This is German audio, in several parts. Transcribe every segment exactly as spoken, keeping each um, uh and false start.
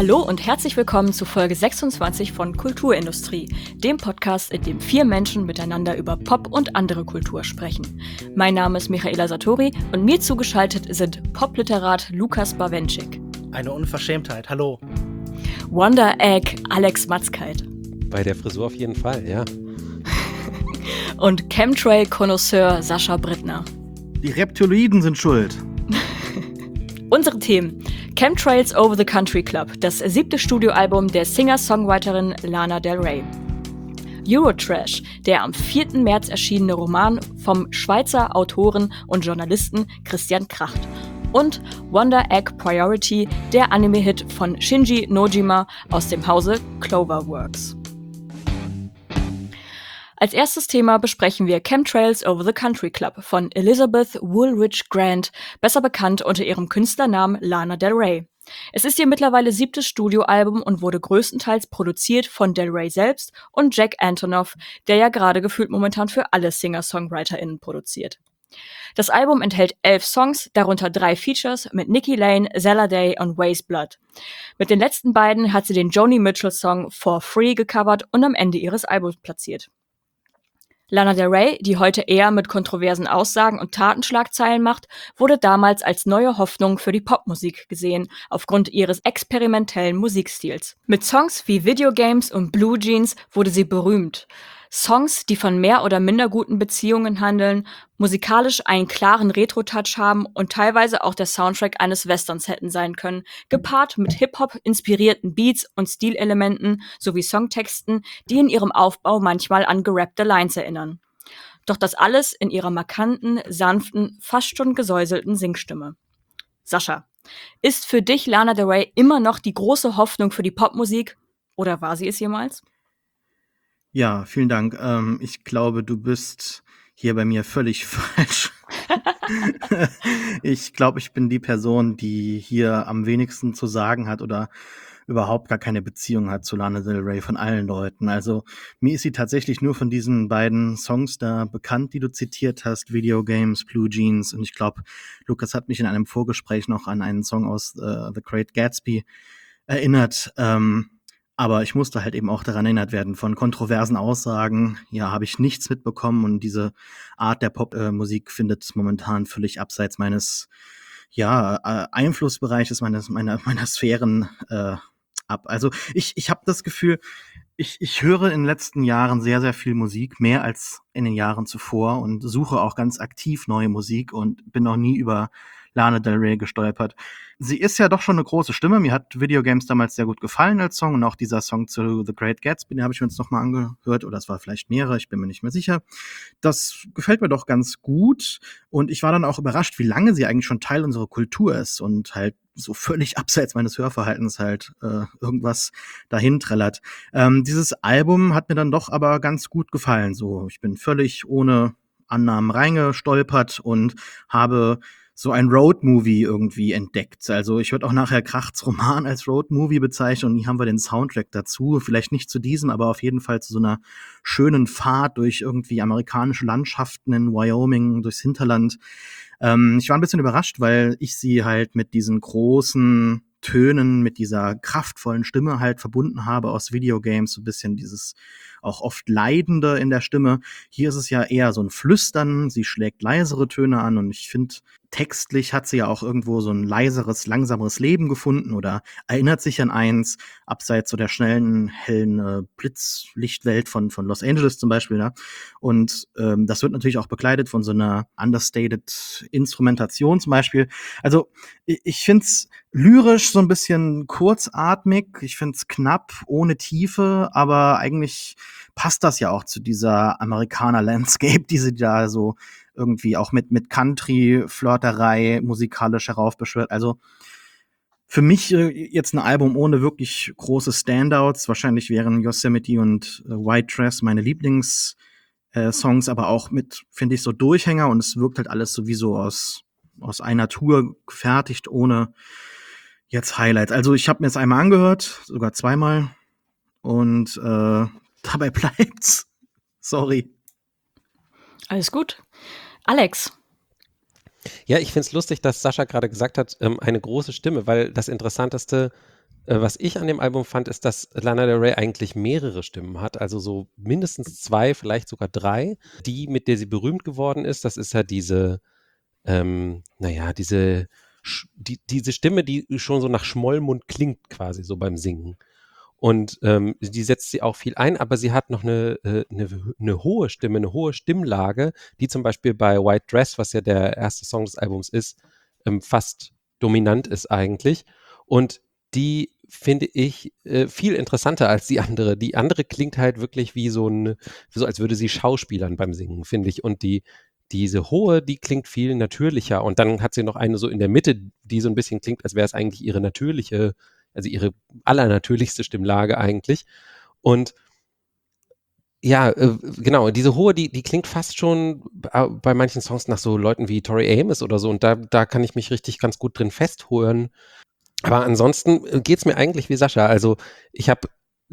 Hallo und herzlich willkommen zu Folge sechsundzwanzig von Kulturindustrie, dem Podcast, in dem vier Menschen miteinander über Pop und andere Kultur sprechen. Mein Name ist Michaela Satori und mir zugeschaltet sind Popliterat Lukas Bawenschik. Eine Unverschämtheit, hallo. Wonder Egg Alex Matzkeit. Bei der Frisur auf jeden Fall, ja. Und Chemtrail-Konnoisseur Sascha Brittner. Die Reptiloiden sind schuld. Unsere Themen: Chemtrails Over the Country Club, das siebte Studioalbum der Singer-Songwriterin Lana Del Rey. Eurotrash, der am vierten März erschienene Roman vom Schweizer Autoren und Journalisten Christian Kracht. Und Wonder Egg Priority, der Anime-Hit von Shinji Nojima aus dem Hause Cloverworks. Als erstes Thema besprechen wir Chemtrails Over the Country Club von Elizabeth Woolridge Grant, besser bekannt unter ihrem Künstlernamen Lana Del Rey. Es ist ihr mittlerweile siebtes Studioalbum und wurde größtenteils produziert von Del Rey selbst und Jack Antonoff, der ja gerade gefühlt momentan für alle Singer-SongwriterInnen produziert. Das Album enthält elf Songs, darunter drei Features mit Nikki Lane, Zella Day und Ways Blood. Mit den letzten beiden hat sie den Joni Mitchell-Song For Free gecovert und am Ende ihres Albums platziert. Lana Del Rey, die heute eher mit kontroversen Aussagen und Tatenschlagzeilen macht, wurde damals als neue Hoffnung für die Popmusik gesehen, aufgrund ihres experimentellen Musikstils. Mit Songs wie Video Games und Blue Jeans wurde sie berühmt. Songs, die von mehr oder minder guten Beziehungen handeln, musikalisch einen klaren Retro-Touch haben und teilweise auch der Soundtrack eines Westerns hätten sein können, gepaart mit Hip-Hop-inspirierten Beats und Stilelementen sowie Songtexten, die in ihrem Aufbau manchmal an gerappte Lines erinnern. Doch das alles in ihrer markanten, sanften, fast schon gesäuselten Singstimme. Sascha, ist für dich Lana Del Rey immer noch die große Hoffnung für die Popmusik? Oder war sie es jemals? Ja, vielen Dank. Ähm, ich glaube, du bist hier bei mir völlig falsch. Ich glaube, ich bin die Person, die hier am wenigsten zu sagen hat oder überhaupt gar keine Beziehung hat zu Lana Del Rey von allen Leuten. Also mir ist sie tatsächlich nur von diesen beiden Songs da bekannt, die du zitiert hast, Video Games, Blue Jeans. Und ich glaube, Lukas hat mich in einem Vorgespräch noch an einen Song aus uh, The Great Gatsby erinnert. Ähm, Aber ich musste halt eben auch daran erinnert werden von kontroversen Aussagen. Ja, habe ich nichts mitbekommen und diese Art der Popmusik findet momentan völlig abseits meines ja äh, Einflussbereiches, meines meiner meiner Sphären äh, ab. Also ich ich habe das Gefühl, ich ich höre in den letzten Jahren sehr sehr viel Musik, mehr als in den Jahren zuvor und suche auch ganz aktiv neue Musik und bin noch nie über Lana Del Rey gestolpert. Sie ist ja doch schon eine große Stimme. Mir hat Video Games damals sehr gut gefallen als Song und auch dieser Song zu The Great Gatsby, den habe ich mir jetzt noch mal angehört oder es war vielleicht mehrere, ich bin mir nicht mehr sicher. Das gefällt mir doch ganz gut und ich war dann auch überrascht, wie lange sie eigentlich schon Teil unserer Kultur ist und halt so völlig abseits meines Hörverhaltens halt äh, irgendwas dahin trällert. Ähm, dieses Album hat mir dann doch aber ganz gut gefallen. So, ich bin völlig ohne Annahmen reingestolpert und habe so ein Roadmovie irgendwie entdeckt. Also ich würde auch nachher Krachts Roman als Roadmovie bezeichnen und hier haben wir den Soundtrack dazu. Vielleicht nicht zu diesem, aber auf jeden Fall zu so einer schönen Fahrt durch irgendwie amerikanische Landschaften in Wyoming, durchs Hinterland. Ähm, ich war ein bisschen überrascht, weil ich sie halt mit diesen großen Tönen, mit dieser kraftvollen Stimme halt verbunden habe aus Videogames, so ein bisschen dieses auch oft Leidende in der Stimme. Hier ist es ja eher so ein Flüstern, sie schlägt leisere Töne an und ich finde, textlich hat sie ja auch irgendwo so ein leiseres, langsameres Leben gefunden oder erinnert sich an eins, abseits so der schnellen, hellen äh, Blitzlichtwelt von von Los Angeles zum Beispiel. Ne? Und ähm, das wird natürlich auch begleitet von so einer understated Instrumentation zum Beispiel. Also ich, ich finde es lyrisch so ein bisschen kurzatmig, ich finde es knapp, ohne Tiefe, aber eigentlich passt das ja auch zu dieser Amerikaner-Landscape, die sie da so irgendwie auch mit mit Country-Flirterei musikalisch heraufbeschwört. Also für mich äh, jetzt ein Album ohne wirklich große Standouts. Wahrscheinlich wären Yosemite und äh, White Dress meine Lieblings äh, Songs, aber auch mit, finde ich, so Durchhänger und es wirkt halt alles sowieso aus aus einer Tour gefertigt, ohne jetzt Highlights. Also ich habe mir es einmal angehört, sogar zweimal und äh, dabei bleibt's. Sorry. Alles gut. Alex. Ja, ich finde es lustig, dass Sascha gerade gesagt hat, ähm, eine große Stimme, weil das Interessanteste Äh, was ich an dem Album fand, ist, dass Lana Del Rey eigentlich mehrere Stimmen hat, also so mindestens zwei, vielleicht sogar drei. Die, mit der sie berühmt geworden ist, das ist ja diese, ähm, naja, diese, Sch- die, diese Stimme, die schon so nach Schmollmund klingt quasi so beim Singen. Und ähm, die setzt sie auch viel ein, aber sie hat noch eine, äh, eine, eine hohe Stimme, eine hohe Stimmlage, die zum Beispiel bei White Dress, was ja der erste Song des Albums ist, ähm, fast dominant ist eigentlich. Und die finde ich äh, viel interessanter als die andere. Die andere klingt halt wirklich wie so ein, so als würde sie schauspielern beim Singen, finde ich. Und die, diese hohe, die klingt viel natürlicher. Und dann hat sie noch eine so in der Mitte, die so ein bisschen klingt, als wäre es eigentlich ihre natürliche, also ihre allernatürlichste Stimmlage eigentlich. Und ja, äh, genau, diese hohe, die, die klingt fast schon äh, bei manchen Songs nach so Leuten wie Tori Amos oder so. Und da, da kann ich mich richtig ganz gut drin festhören. Aber ansonsten äh, geht's mir eigentlich wie Sascha. Also ich habe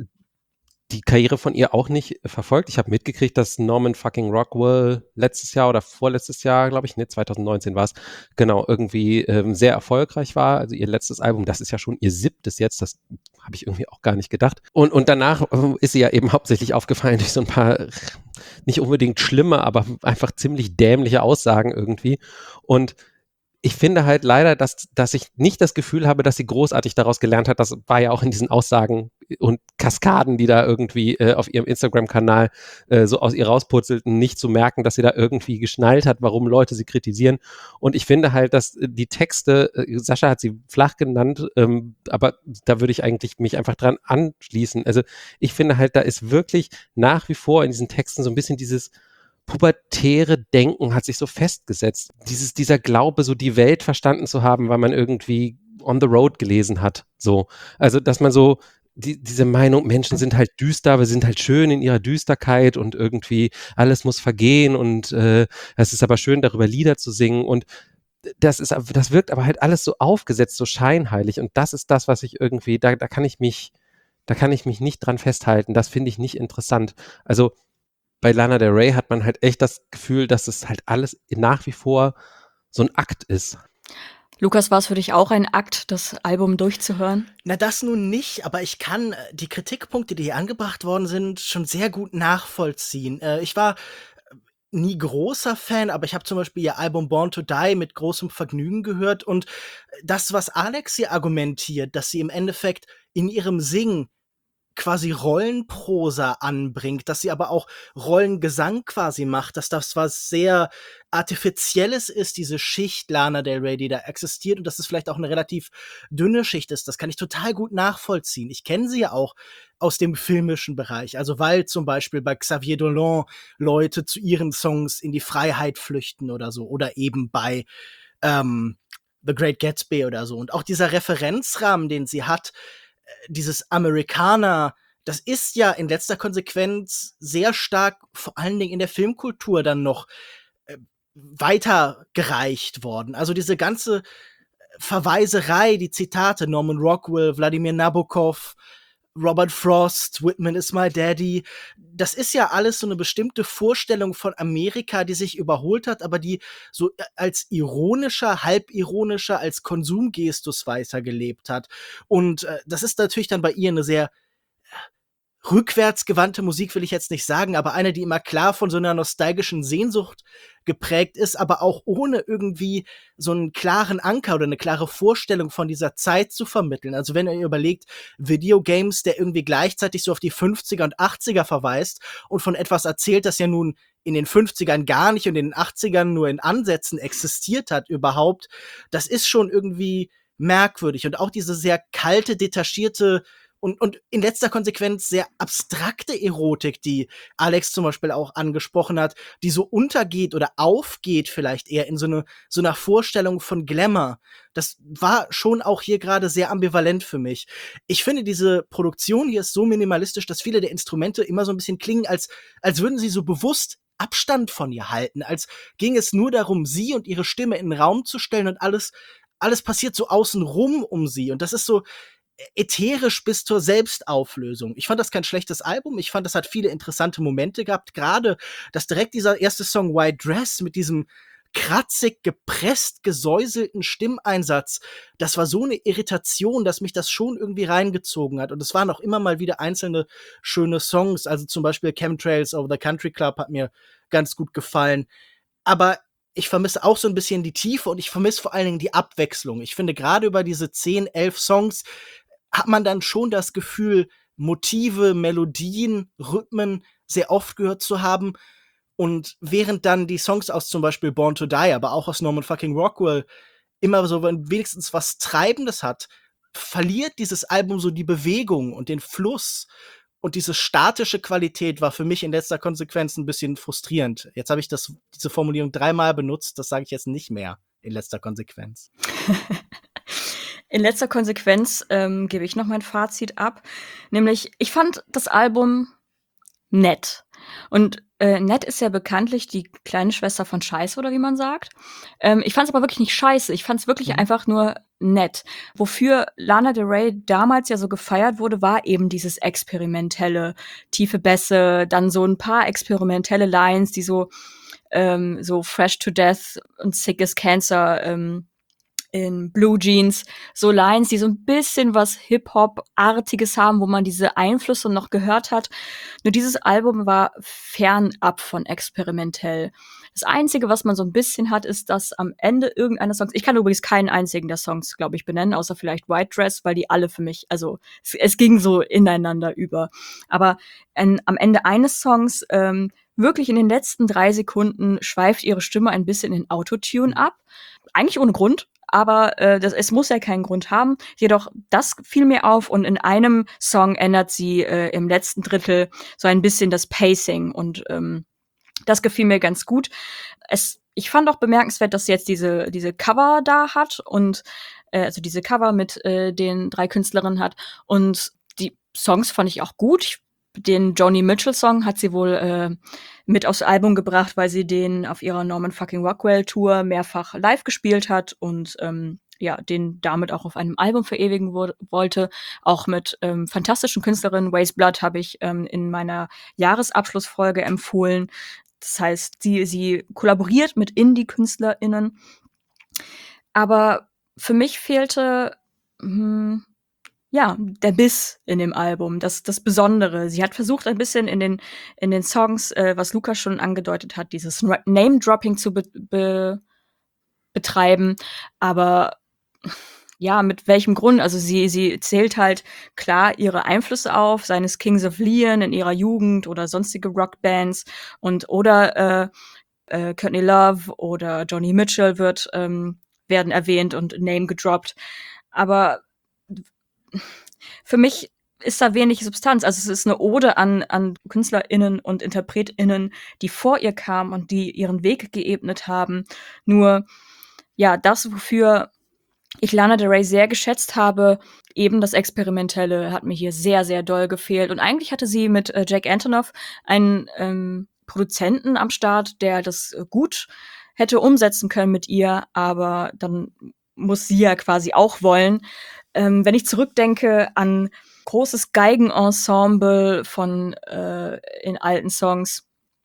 die Karriere von ihr auch nicht verfolgt. Ich habe mitgekriegt, dass Norman fucking Rockwell letztes Jahr oder vorletztes Jahr, glaube ich, ne, zwanzig neunzehn war es, genau, irgendwie ähm, sehr erfolgreich war. Also ihr letztes Album, das ist ja schon ihr siebtes jetzt, das habe ich irgendwie auch gar nicht gedacht. Und, und danach äh, ist sie ja eben hauptsächlich aufgefallen durch so ein paar nicht unbedingt schlimme, aber einfach ziemlich dämliche Aussagen irgendwie. Und ich finde halt leider, dass, dass ich nicht das Gefühl habe, dass sie großartig daraus gelernt hat. Das war ja auch in diesen Aussagen und Kaskaden, die da irgendwie äh, auf ihrem Instagram-Kanal äh, so aus ihr rauspurzelten, nicht zu merken, dass sie da irgendwie geschnallt hat, warum Leute sie kritisieren. Und ich finde halt, dass die Texte, äh, Sascha hat sie flach genannt, ähm, aber da würde ich eigentlich mich einfach dran anschließen. Also ich finde halt, da ist wirklich nach wie vor in diesen Texten so ein bisschen dieses pubertäre Denken hat sich so festgesetzt. Dieses, dieser Glaube, so die Welt verstanden zu haben, weil man irgendwie On the Road gelesen hat. So. Also, dass man so die, diese Meinung, Menschen sind halt düster, aber sind halt schön in ihrer Düsterkeit und irgendwie alles muss vergehen und äh, es ist aber schön, darüber Lieder zu singen und das ist, das wirkt aber halt alles so aufgesetzt, so scheinheilig und das ist das, was ich irgendwie, da, da kann ich mich, da kann ich mich nicht dran festhalten. Das finde ich nicht interessant. Also bei Lana Del Rey hat man halt echt das Gefühl, dass es halt alles nach wie vor so ein Akt ist. Lukas, war es für dich auch ein Akt, das Album durchzuhören? Na, das nun nicht, aber ich kann äh, die Kritikpunkte, die hier angebracht worden sind, schon sehr gut nachvollziehen. Äh, ich war äh, nie großer Fan, aber ich habe zum Beispiel ihr Album Born to Die mit großem Vergnügen gehört und das, was Alex hier argumentiert, dass sie im Endeffekt in ihrem Singen quasi Rollenprosa anbringt, dass sie aber auch Rollengesang quasi macht, dass das was sehr Artifizielles ist, diese Schicht Lana Del Rey, die da existiert und dass es vielleicht auch eine relativ dünne Schicht ist. Das kann ich total gut nachvollziehen. Ich kenne sie ja auch aus dem filmischen Bereich, also weil zum Beispiel bei Xavier Dolan Leute zu ihren Songs in die Freiheit flüchten oder so oder eben bei ähm, The Great Gatsby oder so. Und auch dieser Referenzrahmen, den sie hat, dieses Amerikaner, das ist ja in letzter Konsequenz sehr stark, vor allen Dingen in der Filmkultur dann noch äh, weitergereicht worden. Also diese ganze Verweiserei, die Zitate, Norman Rockwell, Wladimir Nabokov, Robert Frost, Whitman is my daddy, das ist ja alles so eine bestimmte Vorstellung von Amerika, die sich überholt hat, aber die so als ironischer, halbironischer, als Konsumgestus weitergelebt hat. Und äh, das ist natürlich dann bei ihr eine sehr rückwärtsgewandte Musik, will ich jetzt nicht sagen, aber eine, die immer klar von so einer nostalgischen Sehnsucht geprägt ist, aber auch ohne irgendwie so einen klaren Anker oder eine klare Vorstellung von dieser Zeit zu vermitteln. Also wenn ihr überlegt, Videogames, der irgendwie gleichzeitig so auf die fünfziger und achtziger verweist und von etwas erzählt, das ja nun in den fünfzigern gar nicht und in den achtzigern nur in Ansätzen existiert hat überhaupt, das ist schon irgendwie merkwürdig. Und auch diese sehr kalte, detachierte Und, und in letzter Konsequenz sehr abstrakte Erotik, die Alex zum Beispiel auch angesprochen hat, die so untergeht oder aufgeht vielleicht eher in so eine so einer Vorstellung von Glamour. Das war schon auch hier gerade sehr ambivalent für mich. Ich finde, diese Produktion hier ist so minimalistisch, dass viele der Instrumente immer so ein bisschen klingen, als, als würden sie so bewusst Abstand von ihr halten, als ging es nur darum, sie und ihre Stimme in den Raum zu stellen und alles, alles passiert so außenrum um sie. Und das ist so ätherisch bis zur Selbstauflösung. Ich fand das kein schlechtes Album. Ich fand, das hat viele interessante Momente gehabt. Gerade, dass direkt dieser erste Song White Dress mit diesem kratzig, gepresst, gesäuselten Stimmeinsatz. Das war so eine Irritation, dass mich das schon irgendwie reingezogen hat. Und es waren auch immer mal wieder einzelne schöne Songs. Also zum Beispiel Chemtrails over the Country Club hat mir ganz gut gefallen. Aber ich vermisse auch so ein bisschen die Tiefe und ich vermisse vor allen Dingen die Abwechslung. Ich finde, gerade über diese zehn, elf Songs hat man dann schon das Gefühl, Motive, Melodien, Rhythmen sehr oft gehört zu haben. Und während dann die Songs aus zum Beispiel Born to Die, aber auch aus Norman fucking Rockwell immer so wenigstens was Treibendes hat, verliert dieses Album so die Bewegung und den Fluss. Und diese statische Qualität war für mich in letzter Konsequenz ein bisschen frustrierend. Jetzt habe ich das, diese Formulierung dreimal benutzt, das sage ich jetzt nicht mehr in letzter Konsequenz. In letzter Konsequenz ähm, gebe ich noch mein Fazit ab. Nämlich, ich fand das Album nett. Und äh, nett ist ja bekanntlich die kleine Schwester von Scheiße, oder wie man sagt. Ähm, ich fand es aber wirklich nicht scheiße. Ich fand es wirklich mhm. einfach nur nett. Wofür Lana Del Rey damals ja so gefeiert wurde, war eben dieses experimentelle, tiefe Bässe, dann so ein paar experimentelle Lines, die so ähm, so Fresh to Death und Sick as Cancer ähm, in Blue Jeans, so Lines, die so ein bisschen was Hip-Hop-artiges haben, wo man diese Einflüsse noch gehört hat. Nur dieses Album war fernab von experimentell. Das Einzige, was man so ein bisschen hat, ist, dass am Ende irgendeiner Songs, ich kann übrigens keinen einzigen der Songs, glaube ich, benennen, außer vielleicht White Dress, weil die alle für mich, also es, es ging so ineinander über. Aber ein, am Ende eines Songs, ähm, wirklich in den letzten drei Sekunden schweift ihre Stimme ein bisschen in Autotune ab. Eigentlich ohne Grund. Aber äh, das, es muss ja keinen Grund haben. Jedoch, das fiel mir auf und in einem Song ändert sie äh, im letzten Drittel so ein bisschen das Pacing und ähm, das gefiel mir ganz gut. Es, ich fand auch bemerkenswert, dass sie jetzt diese, diese Cover da hat und äh, also diese Cover mit äh, den drei Künstlerinnen hat und die Songs fand ich auch gut. Ich Den Joni Mitchell-Song hat sie wohl äh, mit aufs Album gebracht, weil sie den auf ihrer Norman fucking Rockwell-Tour mehrfach live gespielt hat und ähm, ja, den damit auch auf einem Album verewigen wo- wollte. Auch mit ähm, fantastischen Künstlerinnen. Waste Blood habe ich ähm, in meiner Jahresabschlussfolge empfohlen. Das heißt, sie, sie kollaboriert mit Indie-KünstlerInnen. Aber für mich fehlte hm, ja, der Biss in dem Album, das, das Besondere. Sie hat versucht, ein bisschen in den, in den Songs, äh, was Lukas schon angedeutet hat, dieses Name-Dropping zu be- be- betreiben. Aber ja, mit welchem Grund? Also sie, sie zählt halt klar ihre Einflüsse auf, seines Kings of Leon in ihrer Jugend oder sonstige Rockbands und oder äh, äh, Courtney Love oder Joni Mitchell wird ähm, werden erwähnt und Name gedroppt. Aber für mich ist da wenig Substanz. Also es ist eine Ode an, an KünstlerInnen und InterpretInnen, die vor ihr kamen und die ihren Weg geebnet haben. Nur, ja, das, wofür ich Lana Del Rey sehr geschätzt habe, eben das Experimentelle, hat mir hier sehr, sehr doll gefehlt. Und eigentlich hatte sie mit äh, Jack Antonoff einen ähm, Produzenten am Start, der das äh, gut hätte umsetzen können mit ihr, aber dann muss sie ja quasi auch wollen. Ähm, wenn ich zurückdenke an großes Geigenensemble von äh, in alten Songs,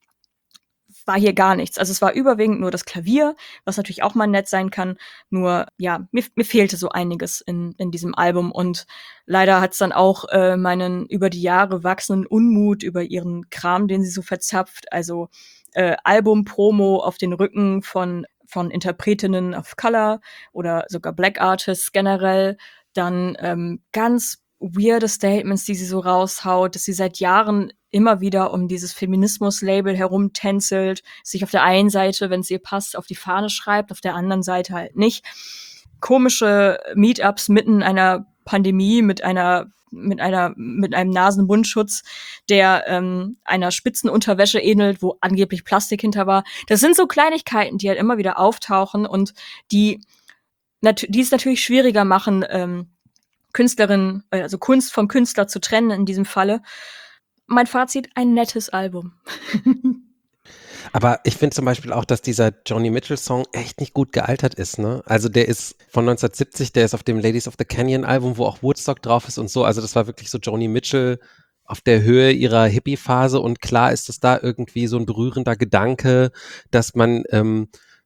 war hier gar nichts. Also es war überwiegend nur das Klavier, was natürlich auch mal nett sein kann. Nur, ja, mir, mir fehlte so einiges in, in diesem Album. Und leider hat es dann auch äh, meinen über die Jahre wachsenden Unmut über ihren Kram, den sie so verzapft. Also äh, Album-Promo auf den Rücken von von Interpretinnen of Color oder sogar Black Artists generell. Dann ähm, ganz weirde Statements, die sie so raushaut, dass sie seit Jahren immer wieder um dieses Feminismus-Label herumtänzelt, sich auf der einen Seite, wenn es ihr passt, auf die Fahne schreibt, auf der anderen Seite halt nicht. Komische Meetups mitten einer Pandemie mit einer mit einer mit einem Nasen-Mund-Schutz, der ähm, einer Spitzenunterwäsche ähnelt, wo angeblich Plastik hinter war. Das sind so Kleinigkeiten, die halt immer wieder auftauchen und die nat- die es natürlich schwieriger machen, ähm, Künstlerin, also Kunst vom Künstler zu trennen in diesem Falle. Mein Fazit, ein nettes Album. Aber ich finde zum Beispiel auch, dass dieser Joni Mitchell-Song echt nicht gut gealtert ist, ne? Also der ist von neunzehnhundertsiebzig, der ist auf dem Ladies of the Canyon-Album, wo auch Woodstock drauf ist und so. Also das war wirklich so Joni Mitchell auf der Höhe ihrer Hippie-Phase und klar ist es da irgendwie so ein berührender Gedanke, dass man ähm,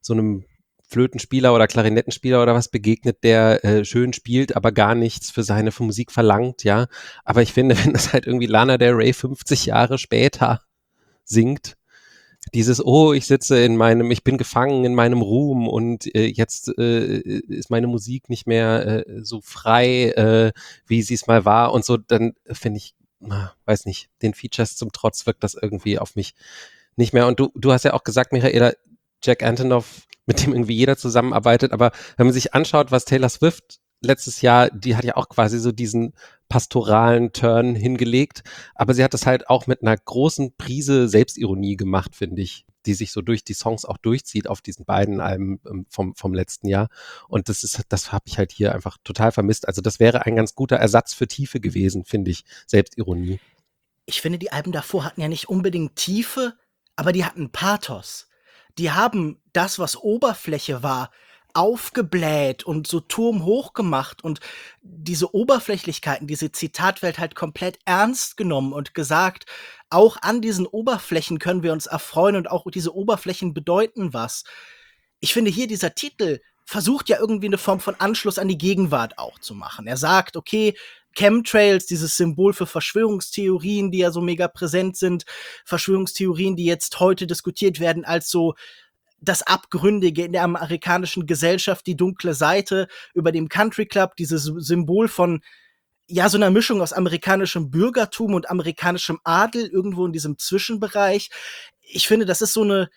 so einem Flötenspieler oder Klarinettenspieler oder was begegnet, der äh, schön spielt, aber gar nichts für seine für Musik verlangt, ja. Aber ich finde, wenn das halt irgendwie Lana Del Rey fünfzig Jahre später singt, dieses, oh, ich sitze in meinem, ich bin gefangen in meinem Ruhm und äh, jetzt äh, ist meine Musik nicht mehr äh, so frei, äh, wie sie es mal war und so, dann finde ich, na, weiß nicht, den Features zum Trotz wirkt das irgendwie auf mich nicht mehr. Und du, du hast ja auch gesagt, Michaela, Jack Antonoff, mit dem irgendwie jeder zusammenarbeitet, aber wenn man sich anschaut, was Taylor Swift letztes Jahr, die hat ja auch quasi so diesen pastoralen Turn hingelegt, aber sie hat das halt auch mit einer großen Prise Selbstironie gemacht, finde ich, die sich so durch die Songs auch durchzieht auf diesen beiden Alben ähm, vom, vom letzten Jahr. Und das ist, das habe ich halt hier einfach total vermisst. Also das wäre ein ganz guter Ersatz für Tiefe gewesen, finde ich, Selbstironie. Ich finde, die Alben davor hatten ja nicht unbedingt Tiefe, aber die hatten Pathos. Die haben das, was Oberfläche war, aufgebläht und so turmhoch gemacht und diese Oberflächlichkeiten, diese Zitatwelt halt komplett ernst genommen und gesagt, auch an diesen Oberflächen können wir uns erfreuen und auch diese Oberflächen bedeuten was. Ich finde hier dieser Titel versucht ja irgendwie eine Form von Anschluss an die Gegenwart auch zu machen. Er sagt, okay, Chemtrails, dieses Symbol für Verschwörungstheorien, die ja so mega präsent sind, Verschwörungstheorien, die jetzt heute diskutiert werden als so das Abgründige in der amerikanischen Gesellschaft, die dunkle Seite über dem Country Club, dieses Symbol von ja so einer Mischung aus amerikanischem Bürgertum und amerikanischem Adel irgendwo in diesem Zwischenbereich. Ich finde, das ist so eine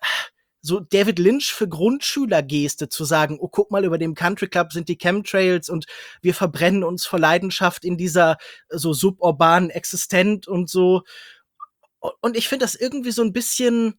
so David Lynch für Grundschüler-Geste zu sagen, oh, guck mal, über dem Country Club sind die Chemtrails und wir verbrennen uns vor Leidenschaft in dieser so suburbanen Existenz und so. Und ich finde das irgendwie so ein bisschen,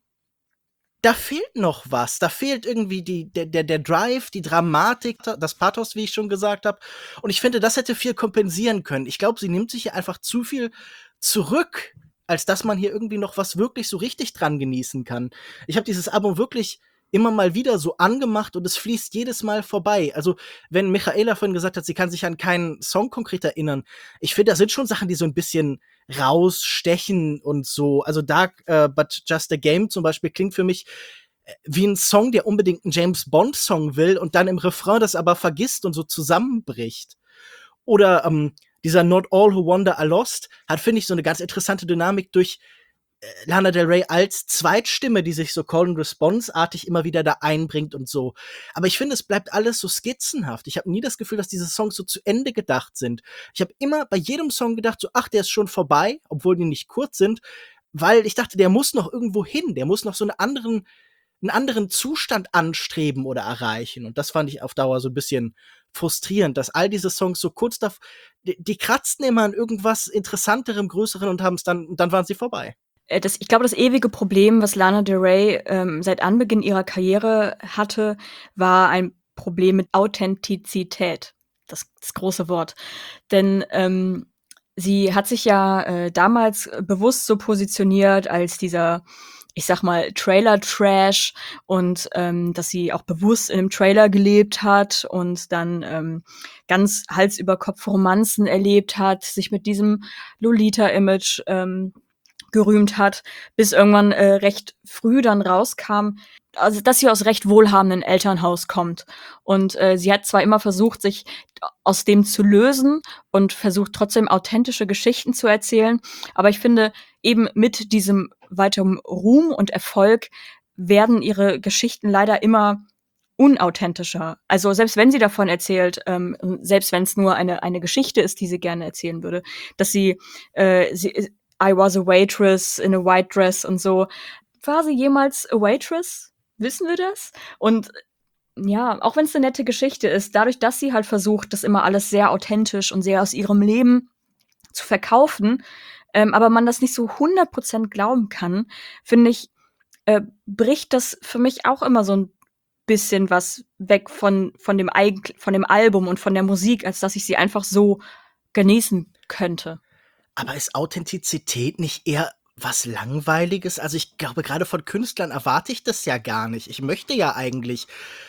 da fehlt noch was. Da fehlt irgendwie die, der, der, der Drive, die Dramatik, das Pathos, wie ich schon gesagt habe. Und ich finde, das hätte viel kompensieren können. Ich glaube, sie nimmt sich hier einfach zu viel zurück, als dass man hier irgendwie noch was wirklich so richtig dran genießen kann. Ich habe dieses Album wirklich immer mal wieder so angemacht und es fließt jedes Mal vorbei. Also, wenn Michaela vorhin gesagt hat, sie kann sich an keinen Song konkret erinnern, ich finde, da sind schon Sachen, die so ein bisschen rausstechen und so. Also Dark uh, But Just a Game zum Beispiel klingt für mich wie ein Song, der unbedingt einen James-Bond-Song will und dann im Refrain das aber vergisst und so zusammenbricht. Oder ähm, dieser Not All Who Wander Are Lost hat, finde ich, so eine ganz interessante Dynamik durch äh, Lana Del Rey als Zweitstimme, die sich so Call-and-Response-artig immer wieder da einbringt und so. Aber ich finde, es bleibt alles so skizzenhaft. Ich habe nie das Gefühl, dass diese Songs so zu Ende gedacht sind. Ich habe immer bei jedem Song gedacht, so, ach, der ist schon vorbei, obwohl die nicht kurz sind, weil ich dachte, der muss noch irgendwo hin, der muss noch so einen anderen, einen anderen Zustand anstreben oder erreichen. Und das fand ich auf Dauer so ein bisschen frustrierend, dass all diese Songs so kurz da, die, die kratzten immer an irgendwas Interessanterem, Größeren und haben es dann, und dann waren sie vorbei. Das, ich glaube, das ewige Problem, was Lana Del Rey ähm, seit Anbeginn ihrer Karriere hatte, war ein Problem mit Authentizität. Das, das große Wort. Denn ähm, sie hat sich ja äh, damals bewusst so positioniert als dieser, ich sag mal, Trailer-Trash und ähm, dass sie auch bewusst in einem Trailer gelebt hat und dann ähm, ganz Hals über Kopf Romanzen erlebt hat, sich mit diesem Lolita-Image ähm, gerühmt hat, bis irgendwann äh, recht früh dann rauskam, also dass sie aus recht wohlhabenden Elternhaus kommt. Und äh, sie hat zwar immer versucht, sich aus dem zu lösen und versucht trotzdem authentische Geschichten zu erzählen, aber ich finde, eben mit diesem weiteren Ruhm und Erfolg werden ihre Geschichten leider immer unauthentischer. Also selbst wenn sie davon erzählt, ähm, selbst wenn es nur eine eine Geschichte ist, die sie gerne erzählen würde, dass sie, äh, sie I was a waitress in a white dress und so. War sie jemals a waitress? Wissen wir das? Und ja, auch wenn es eine nette Geschichte ist, dadurch, dass sie halt versucht, das immer alles sehr authentisch und sehr aus ihrem Leben zu verkaufen, ähm, aber man das nicht so hundert Prozent glauben kann, finde ich, äh, bricht das für mich auch immer so ein bisschen was weg von, von, dem Eig- von dem Album und von der Musik, als dass ich sie einfach so genießen könnte. Aber ist Authentizität nicht eher was Langweiliges? Also ich glaube, gerade von Künstlern erwarte ich das ja gar nicht. Ich möchte ja eigentlich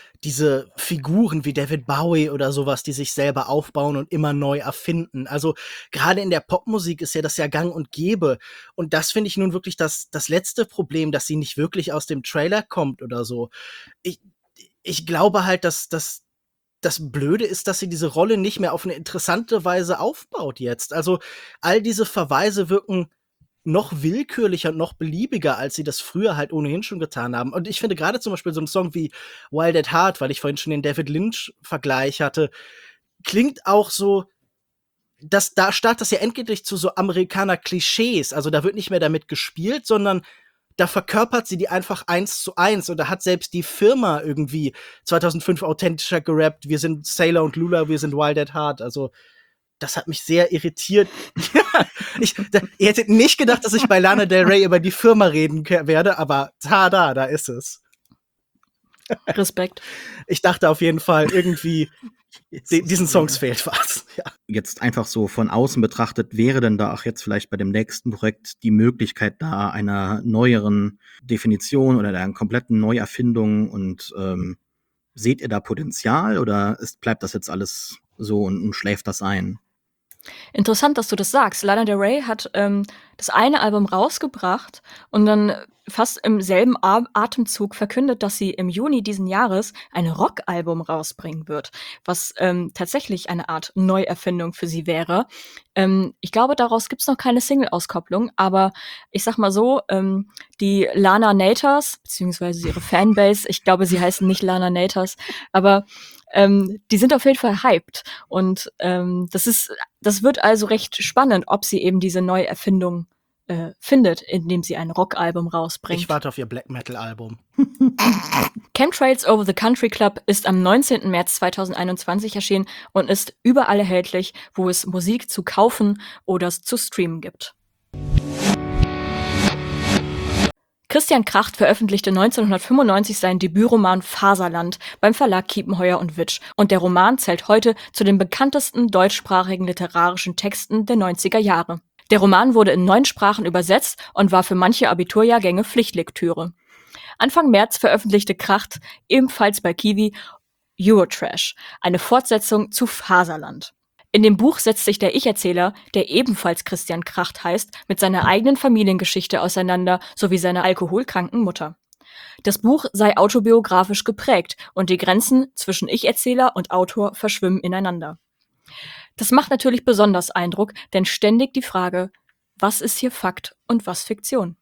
diese Figuren wie David Bowie oder sowas, die sich selber aufbauen und immer neu erfinden. Also gerade in der Popmusik ist ja das ja gang und gäbe. Und das finde ich nun wirklich das, das letzte Problem, dass sie nicht wirklich aus dem Trailer kommt oder so. Ich, ich glaube halt, dass dass das Blöde ist, dass sie diese Rolle nicht mehr auf eine interessante Weise aufbaut jetzt. Also, all diese Verweise wirken noch willkürlicher und noch beliebiger, als sie das früher halt ohnehin schon getan haben. Und ich finde gerade zum Beispiel so ein Song wie Wild at Heart, weil ich vorhin schon den David Lynch-Vergleich hatte, klingt auch so, dass da startet das ja endgültig zu so Amerikaner-Klischees. Also, da wird nicht mehr damit gespielt, sondern da verkörpert sie die einfach eins zu eins. Und da hat selbst die Firma irgendwie zweitausendfünf authentischer gerappt. Wir sind Sailor und Lula, wir sind Wild at Heart. Also, das hat mich sehr irritiert. Ja, ich, da, ihr hättet nicht gedacht, dass ich bei Lana Del Rey über die Firma reden ke- werde, aber tada, da ist es. Respekt. Ich dachte auf jeden Fall, irgendwie, di- Jesus, diesen Songs ja. fehlt was. Ja. Jetzt einfach so von außen betrachtet, wäre denn da auch jetzt vielleicht bei dem nächsten Projekt die Möglichkeit da einer neueren Definition oder einer kompletten Neuerfindung und ähm, seht ihr da Potenzial oder ist, bleibt das jetzt alles so und, und schläft das ein? Interessant, dass du das sagst. Lana Del Rey hat ähm, das eine Album rausgebracht und dann fast im selben A- Atemzug verkündet, dass sie im Juni diesen Jahres ein Rockalbum rausbringen wird, was ähm, tatsächlich eine Art Neuerfindung für sie wäre. Ähm, ich glaube, daraus gibt's noch keine Single-Auskopplung, aber ich sag mal so, ähm, die Lana Nators, beziehungsweise ihre Fanbase, ich glaube, sie heißen nicht Lana Nators, aber ähm, die sind auf jeden Fall hyped. Und ähm, das ist, das wird also recht spannend, ob sie eben diese Neuerfindung äh, findet, indem sie ein Rockalbum rausbringt. Ich warte auf ihr Black Metal-Album. Chemtrails Over the Country Club ist am neunzehnten März zweitausendeinundzwanzig erschienen und ist überall erhältlich, wo es Musik zu kaufen oder zu streamen gibt. Christian Kracht veröffentlichte neunzehnhundertfünfundneunzig seinen Debütroman Faserland beim Verlag Kiepenheuer und Witsch und der Roman zählt heute zu den bekanntesten deutschsprachigen literarischen Texten der neunziger Jahre. Der Roman wurde in neun Sprachen übersetzt und war für manche Abiturjahrgänge Pflichtlektüre. Anfang März veröffentlichte Kracht ebenfalls bei Kiwi Eurotrash, eine Fortsetzung zu Faserland. In dem Buch setzt sich der Ich-Erzähler, der ebenfalls Christian Kracht heißt, mit seiner eigenen Familiengeschichte auseinander sowie seiner alkoholkranken Mutter. Das Buch sei autobiografisch geprägt und die Grenzen zwischen Ich-Erzähler und Autor verschwimmen ineinander. Das macht natürlich besonders Eindruck, denn ständig die Frage, was ist hier Fakt und was Fiktion?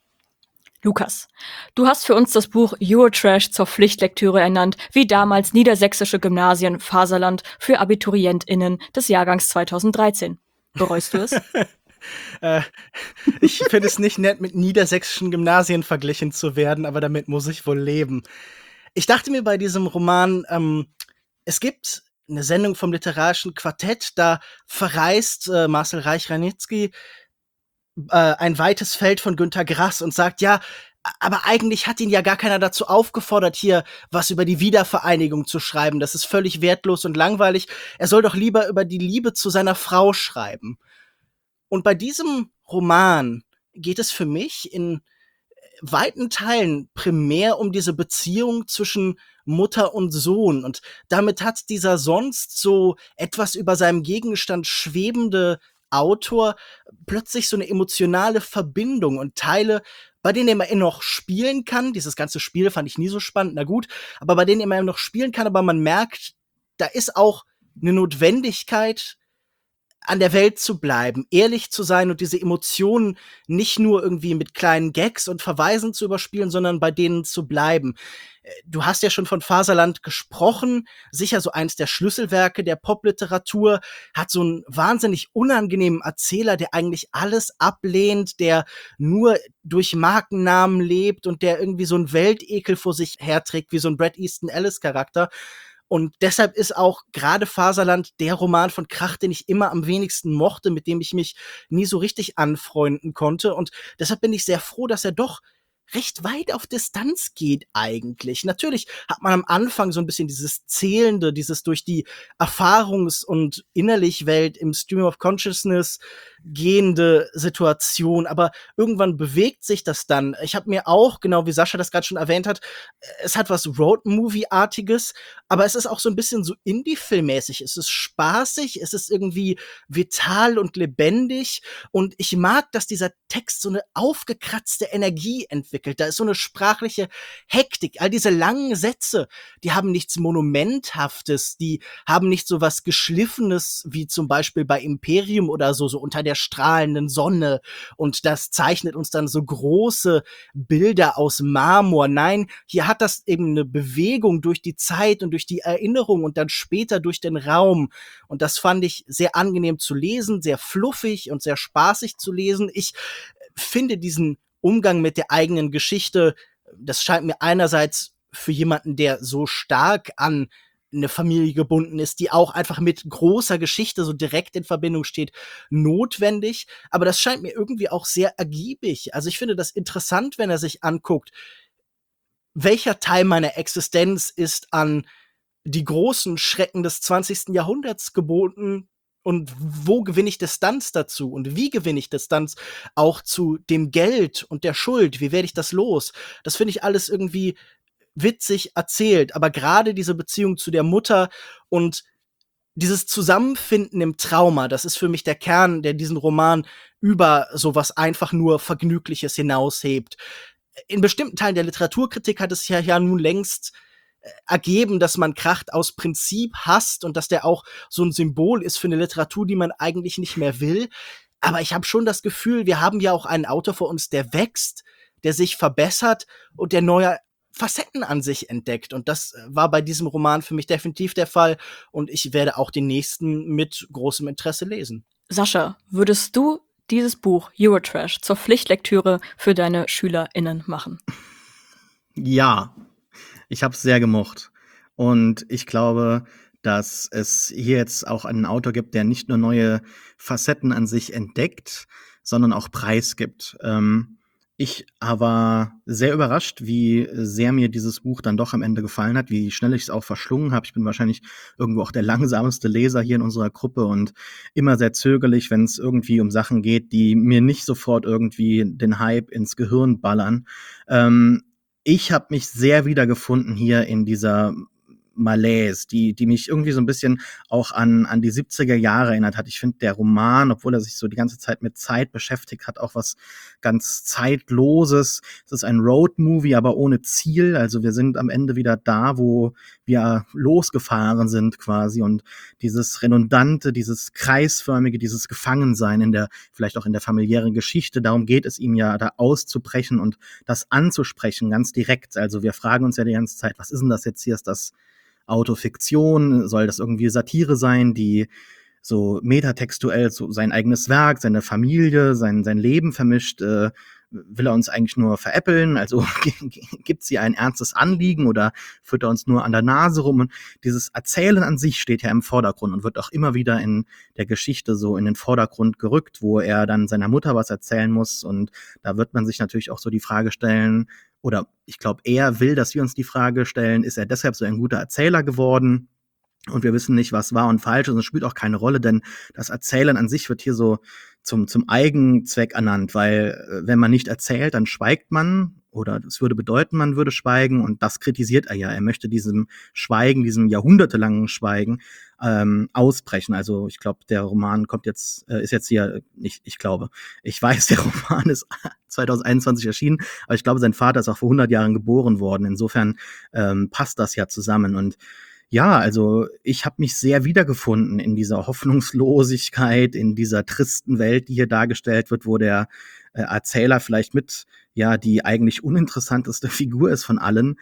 Lukas, du hast für uns das Buch Eurotrash zur Pflichtlektüre ernannt, wie damals niedersächsische Gymnasien Faserland für AbiturientInnen des Jahrgangs zweitausenddreizehn. Bereust du es? Äh, ich finde es nicht nett, mit niedersächsischen Gymnasien verglichen zu werden, aber damit muss ich wohl leben. Ich dachte mir bei diesem Roman, ähm, es gibt eine Sendung vom Literarischen Quartett, da verreist äh, Marcel Reich-Ranitzky äh, ein weites Feld von Günter Grass und sagt, ja, aber eigentlich hat ihn ja gar keiner dazu aufgefordert, hier was über die Wiedervereinigung zu schreiben. Das ist völlig wertlos und langweilig. Er soll doch lieber über die Liebe zu seiner Frau schreiben. Und bei diesem Roman geht es für mich in weiten Teilen primär um diese Beziehung zwischen Mutter und Sohn. Und damit hat dieser sonst so etwas über seinem Gegenstand schwebende Autor plötzlich so eine emotionale Verbindung und Teile, bei denen er immer noch spielen kann. Dieses ganze Spiel fand ich nie so spannend, na gut, aber bei denen er immer noch spielen kann, aber man merkt, da ist auch eine Notwendigkeit, an der Welt zu bleiben, ehrlich zu sein und diese Emotionen nicht nur irgendwie mit kleinen Gags und Verweisen zu überspielen, sondern bei denen zu bleiben. Äh, Du hast ja schon von Faserland gesprochen, sicher so eins der Schlüsselwerke der Popliteratur, hat so einen wahnsinnig unangenehmen Erzähler, der eigentlich alles ablehnt, der nur durch Markennamen lebt und der irgendwie so einen Weltekel vor sich herträgt, wie so ein Bret Easton Ellis Charakter. Und deshalb ist auch gerade Faserland der Roman von Kracht, den ich immer am wenigsten mochte, mit dem ich mich nie so richtig anfreunden konnte. Und deshalb bin ich sehr froh, dass er doch recht weit auf Distanz geht eigentlich. Natürlich hat man am Anfang so ein bisschen dieses Zählende, dieses durch die Erfahrungs- und Innerlichwelt im Stream of Consciousness gehende Situation, aber irgendwann bewegt sich das dann. Ich habe mir auch, genau wie Sascha das gerade schon erwähnt hat, es hat was Road-Movie-artiges, aber es ist auch so ein bisschen so Indie-Film-mäßig. Es ist spaßig, es ist irgendwie vital und lebendig und ich mag, dass dieser Text so eine aufgekratzte Energie entwickelt. entwickelt. Da ist so eine sprachliche Hektik. All diese langen Sätze, die haben nichts Monumenthaftes, die haben nicht so was Geschliffenes, wie zum Beispiel bei Imperium oder so, so unter der strahlenden Sonne. Und das zeichnet uns dann so große Bilder aus Marmor. Nein, hier hat das eben eine Bewegung durch die Zeit und durch die Erinnerung und dann später durch den Raum. Und das fand ich sehr angenehm zu lesen, sehr fluffig und sehr spaßig zu lesen. Ich finde diesen Umgang mit der eigenen Geschichte, das scheint mir einerseits für jemanden, der so stark an eine Familie gebunden ist, die auch einfach mit großer Geschichte so direkt in Verbindung steht, notwendig. Aber das scheint mir irgendwie auch sehr ergiebig. Also ich finde das interessant, wenn er sich anguckt, welcher Teil meiner Existenz ist an die großen Schrecken des zwanzigsten Jahrhunderts geboten und wo gewinne ich Distanz dazu und wie gewinne ich Distanz auch zu dem Geld und der Schuld, wie werde ich das los? Das finde ich alles irgendwie witzig erzählt, aber gerade diese Beziehung zu der Mutter und dieses Zusammenfinden im Trauma, das ist für mich der Kern, der diesen Roman über sowas einfach nur Vergnügliches hinaushebt. In bestimmten Teilen der Literaturkritik hat es ja, ja nun längst äh, ergeben, dass man Kracht aus Prinzip hasst und dass der auch so ein Symbol ist für eine Literatur, die man eigentlich nicht mehr will. Aber ich habe schon das Gefühl, wir haben ja auch einen Autor vor uns, der wächst, der sich verbessert und der neue Facetten an sich entdeckt. Und das war bei diesem Roman für mich definitiv der Fall. Und ich werde auch den nächsten mit großem Interesse lesen. Sascha, würdest du dieses Buch Eurotrash zur Pflichtlektüre für deine SchülerInnen machen? Ja, ich habe es sehr gemocht. Und ich glaube, dass es hier jetzt auch einen Autor gibt, der nicht nur neue Facetten an sich entdeckt, sondern auch preisgibt. Ähm, ich war sehr überrascht, wie sehr mir dieses Buch dann doch am Ende gefallen hat, wie schnell ich es auch verschlungen habe. Ich bin wahrscheinlich irgendwo auch der langsamste Leser hier in unserer Gruppe und immer sehr zögerlich, wenn es irgendwie um Sachen geht, die mir nicht sofort irgendwie den Hype ins Gehirn ballern. Ähm, ich habe mich sehr wiedergefunden hier in dieser Malaise, die, die mich irgendwie so ein bisschen auch an, an die siebziger Jahre erinnert hat. Ich finde, der Roman, obwohl er sich so die ganze Zeit mit Zeit beschäftigt hat, auch was ganz Zeitloses. Es ist ein Roadmovie, aber ohne Ziel. Also wir sind am Ende wieder da, wo wir losgefahren sind quasi. Und dieses Redundante, dieses Kreisförmige, dieses Gefangensein in der, vielleicht auch in der familiären Geschichte, darum geht es ihm ja, da auszubrechen und das anzusprechen, ganz direkt. Also wir fragen uns ja die ganze Zeit, was ist denn das jetzt hier? Ist das Autofiktion? Soll das irgendwie Satire sein, die so metatextuell so sein eigenes Werk, seine Familie, sein, sein Leben vermischt? Äh, will er uns eigentlich nur veräppeln? Also gibt sie ein ernstes Anliegen oder führt er uns nur an der Nase rum? Und dieses Erzählen an sich steht ja im Vordergrund und wird auch immer wieder in der Geschichte so in den Vordergrund gerückt, wo er dann seiner Mutter was erzählen muss. Und da wird man sich natürlich auch so die Frage stellen, oder ich glaube, er will, dass wir uns die Frage stellen, ist er deshalb so ein guter Erzähler geworden? Und wir wissen nicht, was wahr und falsch ist. Und es spielt auch keine Rolle, denn das Erzählen an sich wird hier so zum, zum Eigenzweck ernannt, weil äh, wenn man nicht erzählt, dann schweigt man. Oder es würde bedeuten, man würde schweigen. Und das kritisiert er ja. Er möchte diesem Schweigen, diesem jahrhundertelangen Schweigen ähm, ausbrechen. Also ich glaube, der Roman kommt jetzt, äh, ist jetzt hier, nicht, ich glaube, ich weiß, der Roman ist zwanzig einundzwanzig erschienen, aber ich glaube, sein Vater ist auch vor hundert Jahren geboren worden. Insofern ähm, passt das ja zusammen. Und ja, also ich habe mich sehr wiedergefunden in dieser Hoffnungslosigkeit, in dieser tristen Welt, die hier dargestellt wird, wo der äh, Erzähler vielleicht mit ja die eigentlich uninteressanteste Figur ist von allen.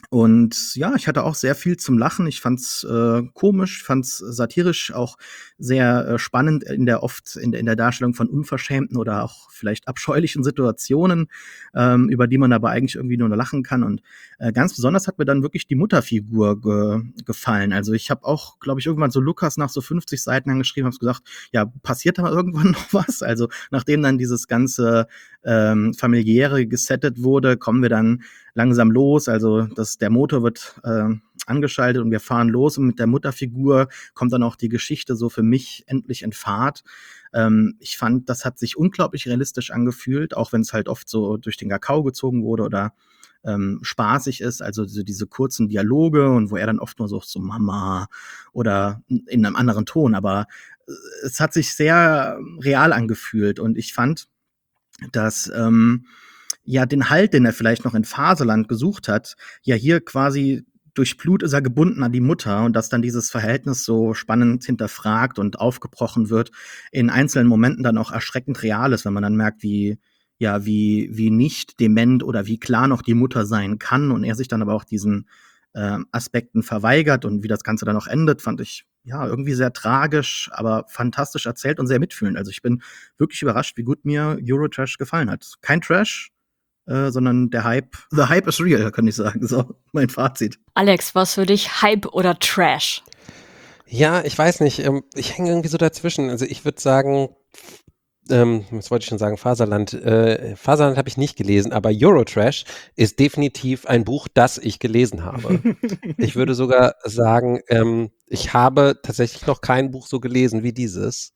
Und ja, ich hatte auch sehr viel zum Lachen. Ich fand's äh, komisch, fand's satirisch, auch sehr äh, spannend in der oft in der, in der Darstellung von unverschämten oder auch vielleicht abscheulichen Situationen, ähm, über die man aber eigentlich irgendwie nur lachen kann. Und äh, ganz besonders hat mir dann wirklich die Mutterfigur ge gefallen. Also ich habe auch, glaube ich, irgendwann so Lukas nach so fünfzig Seiten angeschrieben, habe gesagt, ja, passiert da irgendwann noch was? Also nachdem dann dieses ganze ähm, familiäre gesettet wurde, kommen wir dann langsam los. Also das, der Motor wird äh, angeschaltet und wir fahren los. Und mit der Mutterfigur kommt dann auch die Geschichte so für mich endlich in Fahrt. Ähm, ich fand, das hat sich unglaublich realistisch angefühlt, auch wenn es halt oft so durch den Kakao gezogen wurde oder ähm, spaßig ist. Also so diese kurzen Dialoge und wo er dann oft nur so, so Mama oder in einem anderen Ton. Aber es hat sich sehr real angefühlt und ich fand, dass ähm, ja den Halt, den er vielleicht noch in Faserland gesucht hat, ja hier quasi durch Blut ist er gebunden an die Mutter und dass dann dieses Verhältnis so spannend hinterfragt und aufgebrochen wird, in einzelnen Momenten dann auch erschreckend real ist, wenn man dann merkt, wie ja, wie, wie nicht dement oder wie klar noch die Mutter sein kann und er sich dann aber auch diesen äh, Aspekten verweigert und wie das Ganze dann auch endet, fand ich ja irgendwie sehr tragisch, aber fantastisch erzählt und sehr mitfühlend. Also ich bin wirklich überrascht, wie gut mir Eurotrash gefallen hat. Kein Trash, äh, sondern der Hype. The Hype is real, kann ich sagen. So, mein Fazit. Alex, was für dich Hype oder Trash? Ja, ich weiß nicht. Ähm, ich hänge irgendwie so dazwischen. Also ich würde sagen, ähm, was wollte ich schon sagen, Faserland. Äh, Faserland habe ich nicht gelesen, aber Eurotrash ist definitiv ein Buch, das ich gelesen habe. Ich würde sogar sagen, ähm, ich habe tatsächlich noch kein Buch so gelesen wie dieses.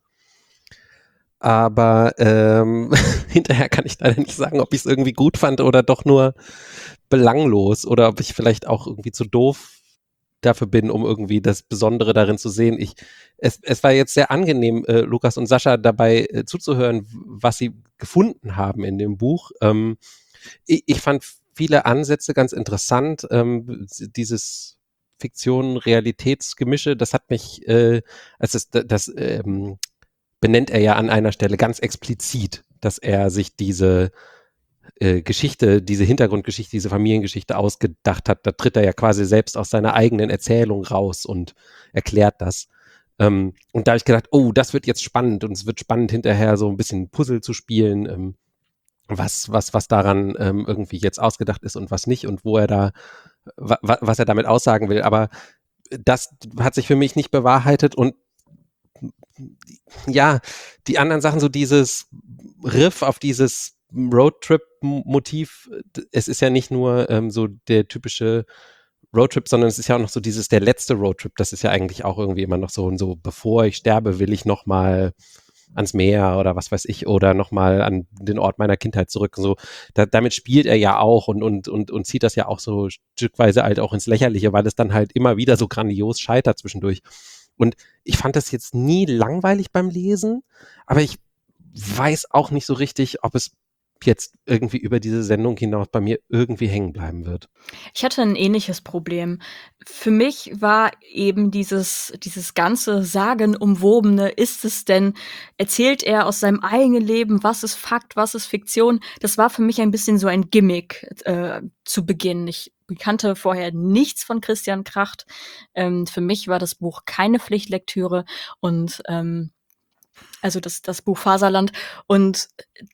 Aber ähm, hinterher kann ich leider nicht sagen, ob ich es irgendwie gut fand oder doch nur belanglos oder ob ich vielleicht auch irgendwie zu doof dafür bin, um irgendwie das Besondere darin zu sehen. Ich, es, es war jetzt sehr angenehm, äh, Lukas und Sascha dabei äh, zuzuhören, was sie gefunden haben in dem Buch. Ähm, ich, ich fand viele Ansätze ganz interessant. Ähm, dieses Fiktion-Realitätsgemische, das hat mich, äh, also das, das ähm, benennt er ja an einer Stelle ganz explizit, dass er sich diese äh, Geschichte, diese Hintergrundgeschichte, diese Familiengeschichte ausgedacht hat. Da tritt er ja quasi selbst aus seiner eigenen Erzählung raus und erklärt das. Ähm, und da habe ich gedacht, oh, das wird jetzt spannend und es wird spannend hinterher so ein bisschen Puzzle zu spielen, ähm, was, was, was daran ähm, irgendwie jetzt ausgedacht ist und was nicht und wo er da, wa, was er damit aussagen will. Aber das hat sich für mich nicht bewahrheitet und ja, die anderen Sachen, so dieses Riff auf dieses Roadtrip-Motiv, es ist ja nicht nur ähm, so der typische Roadtrip, sondern es ist ja auch noch so dieses, der letzte Roadtrip, das ist ja eigentlich auch irgendwie immer noch so, und so, bevor ich sterbe, will ich noch mal ans Meer oder was weiß ich, oder noch mal an den Ort meiner Kindheit zurück. So, da, damit spielt er ja auch und, und, und, und zieht das ja auch so stückweise halt auch ins Lächerliche, weil es dann halt immer wieder so grandios scheitert zwischendurch. Und ich fand das jetzt nie langweilig beim Lesen, aber ich weiß auch nicht so richtig, ob es jetzt irgendwie über diese Sendung hinaus bei mir irgendwie hängen bleiben wird. Ich hatte ein ähnliches Problem. Für mich war eben dieses, dieses ganze sagenumwobene, ist es denn, erzählt er aus seinem eigenen Leben, was ist Fakt, was ist Fiktion? Das war für mich ein bisschen so ein Gimmick äh, zu Beginn. Ich kannte vorher nichts von Christian Kracht. Ähm, für mich war das Buch keine Pflichtlektüre und ähm, also das, das Buch Faserland. Und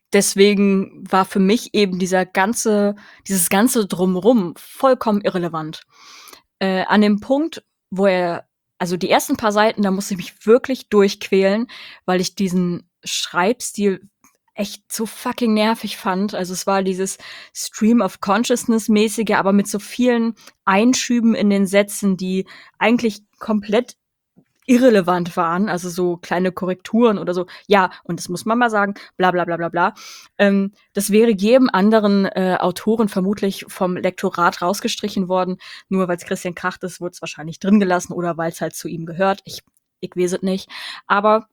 deswegen war für mich eben dieser ganze, dieses ganze Drumrum vollkommen irrelevant. Äh, an dem Punkt, wo er, also die ersten paar Seiten, da musste ich mich wirklich durchquälen, weil ich diesen Schreibstil echt so fucking nervig fand. Also es war dieses Stream of Consciousness-mäßige, aber mit so vielen Einschüben in den Sätzen, die eigentlich komplett irrelevant waren, also so kleine Korrekturen oder so. Ja, und das muss man mal sagen, bla bla bla bla bla. Ähm, das wäre jedem anderen äh, Autoren vermutlich vom Lektorat rausgestrichen worden. Nur weil es Christian Kracht ist, wurde es wahrscheinlich drin gelassen oder weil es halt zu ihm gehört. Ich, ich weiß es nicht. Aber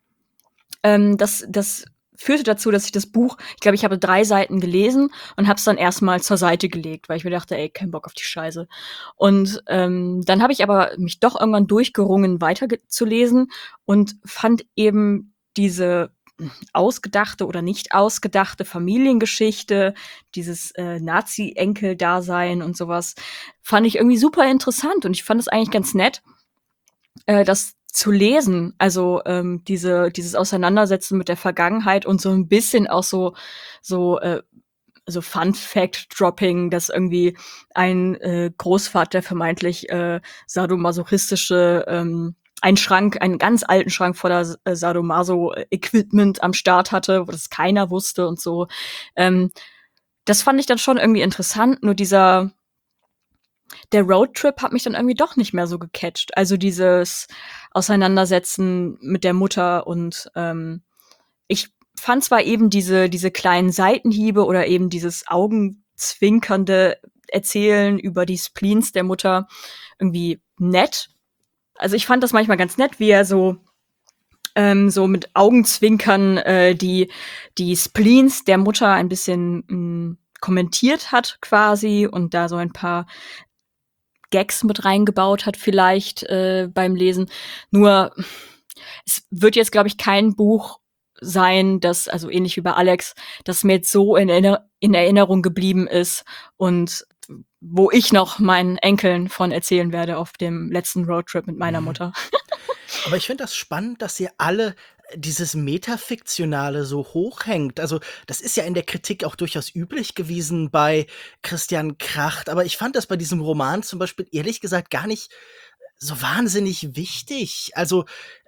ähm, das, das führte dazu, dass ich das Buch, ich glaube, ich habe drei Seiten gelesen und habe es dann erstmal zur Seite gelegt, weil ich mir dachte, ey, kein Bock auf die Scheiße. Und ähm, dann habe ich aber mich doch irgendwann durchgerungen, weiter zu lesen und fand eben diese ausgedachte oder nicht ausgedachte Familiengeschichte, dieses äh, Nazi-Enkel-Dasein und sowas, fand ich irgendwie super interessant und ich fand es eigentlich ganz nett, äh, das zu lesen, also ähm, diese dieses Auseinandersetzen mit der Vergangenheit und so ein bisschen auch so so äh, so Fun Fact Dropping, dass irgendwie ein äh, Großvater vermeintlich äh, sadomasochistische ähm, einen Schrank, einen ganz alten Schrank voller äh, Sadomaso-Equipment am Start hatte, wo das keiner wusste und so. Ähm, das fand ich dann schon irgendwie interessant, nur dieser der Roadtrip hat mich dann irgendwie doch nicht mehr so gecatcht. Also dieses Auseinandersetzen mit der Mutter und ähm, ich fand zwar eben diese diese kleinen Seitenhiebe oder eben dieses augenzwinkernde Erzählen über die Spleens der Mutter irgendwie nett. Also ich fand das manchmal ganz nett, wie er so ähm, so mit Augenzwinkern äh, die die Spleens der Mutter ein bisschen mh, kommentiert hat quasi und da so ein paar Gags mit reingebaut hat vielleicht äh, beim Lesen. Nur es wird jetzt, glaube ich, kein Buch sein, das, also ähnlich wie bei Alex, das mir jetzt so in, Erinner- in Erinnerung geblieben ist und wo ich noch meinen Enkeln von erzählen werde auf dem letzten Roadtrip mit meiner Mutter. Aber ich finde das spannend, dass ihr alle dieses Metafiktionale so hochhängt. Also, das ist ja in der Kritik auch durchaus üblich gewesen bei Christian Kracht. Aber ich fand das bei diesem Roman zum Beispiel ehrlich gesagt gar nicht so wahnsinnig wichtig. Also,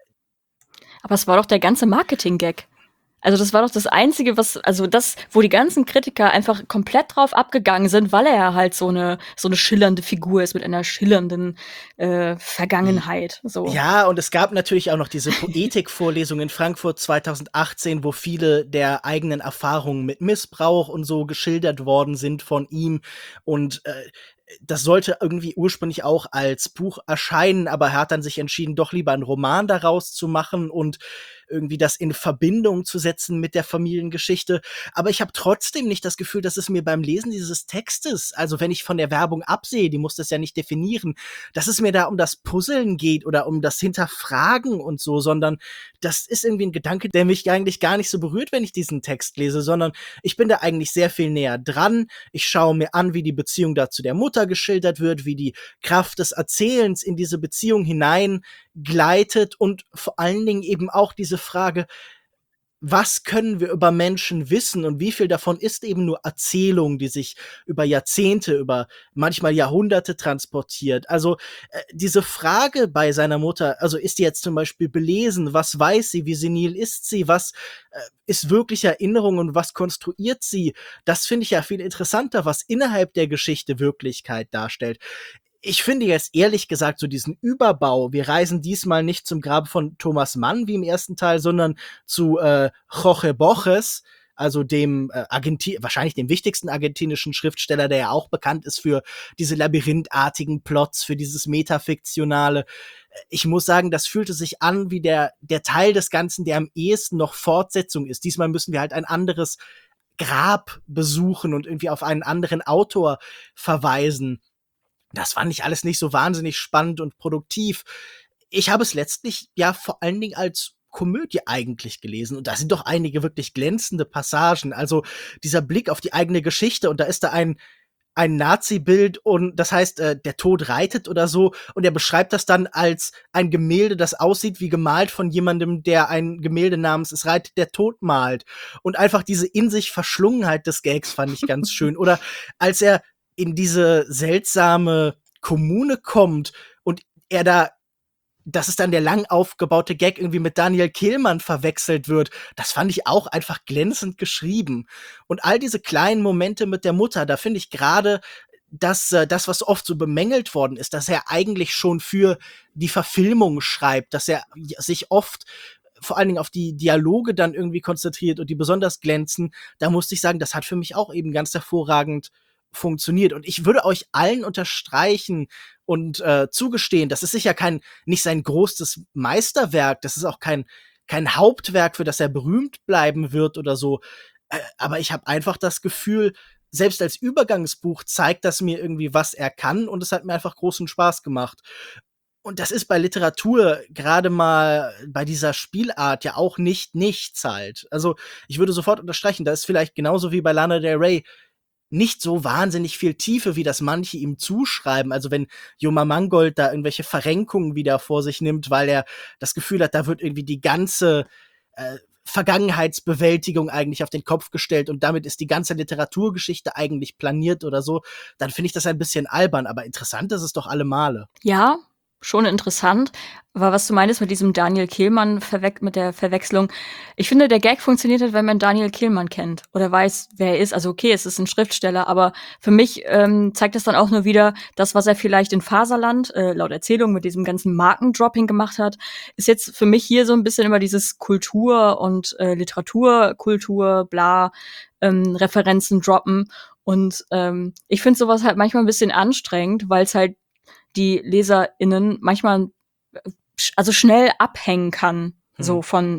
Aber es war doch der ganze Marketing-Gag. Also das war doch das Einzige, was, also das, wo die ganzen Kritiker einfach komplett drauf abgegangen sind, weil er halt so eine so eine schillernde Figur ist mit einer schillernden äh, Vergangenheit. So. ja, und es gab natürlich auch noch diese Poetikvorlesung in Frankfurt zweitausendachtzehn, wo viele der eigenen Erfahrungen mit Missbrauch und so geschildert worden sind von ihm. Und äh, das sollte irgendwie ursprünglich auch als Buch erscheinen, aber er hat dann sich entschieden, doch lieber einen Roman daraus zu machen und irgendwie das in Verbindung zu setzen mit der Familiengeschichte. Aber ich habe trotzdem nicht das Gefühl, dass es mir beim Lesen dieses Textes, also wenn ich von der Werbung absehe, die muss das ja nicht definieren, dass es mir da um das Puzzeln geht oder um das Hinterfragen und so, sondern das ist irgendwie ein Gedanke, der mich eigentlich gar nicht so berührt, wenn ich diesen Text lese, sondern ich bin da eigentlich sehr viel näher dran. Ich schaue mir an, wie die Beziehung da zu der Mutter geschildert wird, wie die Kraft des Erzählens in diese Beziehung hinein gleitet und vor allen Dingen eben auch diese Frage, was können wir über Menschen wissen und wie viel davon ist eben nur Erzählung, die sich über Jahrzehnte, über manchmal Jahrhunderte transportiert. Also äh, diese Frage bei seiner Mutter, also ist die jetzt zum Beispiel belesen, was weiß sie, wie senil ist sie, was äh, ist wirklich Erinnerung und was konstruiert sie, das finde ich ja viel interessanter, was innerhalb der Geschichte Wirklichkeit darstellt. Ich finde jetzt ehrlich gesagt so diesen Überbau, wir reisen diesmal nicht zum Grab von Thomas Mann wie im ersten Teil, sondern zu äh, Jorge Borges, also dem äh, Argenti- wahrscheinlich dem wichtigsten argentinischen Schriftsteller, der ja auch bekannt ist für diese labyrinthartigen Plots, für dieses Metafiktionale. Ich muss sagen, das fühlte sich an wie der, der Teil des Ganzen, der am ehesten noch Fortsetzung ist. Diesmal müssen wir halt ein anderes Grab besuchen und irgendwie auf einen anderen Autor verweisen. Das fand ich alles nicht so wahnsinnig spannend und produktiv. Ich habe es letztlich ja vor allen Dingen als Komödie eigentlich gelesen. Und da sind doch einige wirklich glänzende Passagen. Also dieser Blick auf die eigene Geschichte. Und da ist da ein, ein Nazi-Bild und das heißt, äh, der Tod reitet oder so. Und er beschreibt das dann als ein Gemälde, das aussieht wie gemalt von jemandem, der ein Gemälde namens Es reitet der Tod malt. Und einfach diese in sich Verschlungenheit des Gags fand ich ganz schön. Oder als er in diese seltsame Kommune kommt und er da, dass es dann der lang aufgebaute Gag irgendwie mit Daniel Kehlmann verwechselt wird, das fand ich auch einfach glänzend geschrieben. Und all diese kleinen Momente mit der Mutter, da finde ich gerade, dass äh, das, was oft so bemängelt worden ist, dass er eigentlich schon für die Verfilmung schreibt, dass er sich oft vor allen Dingen auf die Dialoge dann irgendwie konzentriert und die besonders glänzen, da musste ich sagen, das hat für mich auch eben ganz hervorragend funktioniert. Und ich würde euch allen unterstreichen und äh, zugestehen, das ist sicher kein, nicht sein großes Meisterwerk, das ist auch kein, kein Hauptwerk, für das er berühmt bleiben wird oder so. Äh, aber ich habe einfach das Gefühl, selbst als Übergangsbuch zeigt das mir irgendwie, was er kann, und es hat mir einfach großen Spaß gemacht. Und das ist bei Literatur gerade mal bei dieser Spielart ja auch nicht nichts halt. Also ich würde sofort unterstreichen, da ist vielleicht genauso wie bei Lana Del Rey nicht so wahnsinnig viel Tiefe, wie das manche ihm zuschreiben. Also wenn Joma Mangold da irgendwelche Verrenkungen wieder vor sich nimmt, weil er das Gefühl hat, da wird irgendwie die ganze äh, Vergangenheitsbewältigung eigentlich auf den Kopf gestellt und damit ist die ganze Literaturgeschichte eigentlich planiert oder so, dann finde ich das ein bisschen albern, aber interessant ist es doch alle Male. Ja, schon interessant. Aber was du meinst mit diesem Daniel Kehlmann, verwe- mit der Verwechslung, ich finde, der Gag funktioniert halt, wenn man Daniel Kehlmann kennt oder weiß, wer er ist. Also okay, es ist ein Schriftsteller, aber für mich ähm, zeigt das dann auch nur wieder, das, was er vielleicht in Faserland, äh, laut Erzählung, mit diesem ganzen Markendropping gemacht hat, ist jetzt für mich hier so ein bisschen immer dieses Kultur- und äh, Literatur, Kultur, bla, ähm, Referenzen droppen. Und ähm, ich finde sowas halt manchmal ein bisschen anstrengend, weil es halt die LeserInnen manchmal also schnell abhängen kann, Hm. so von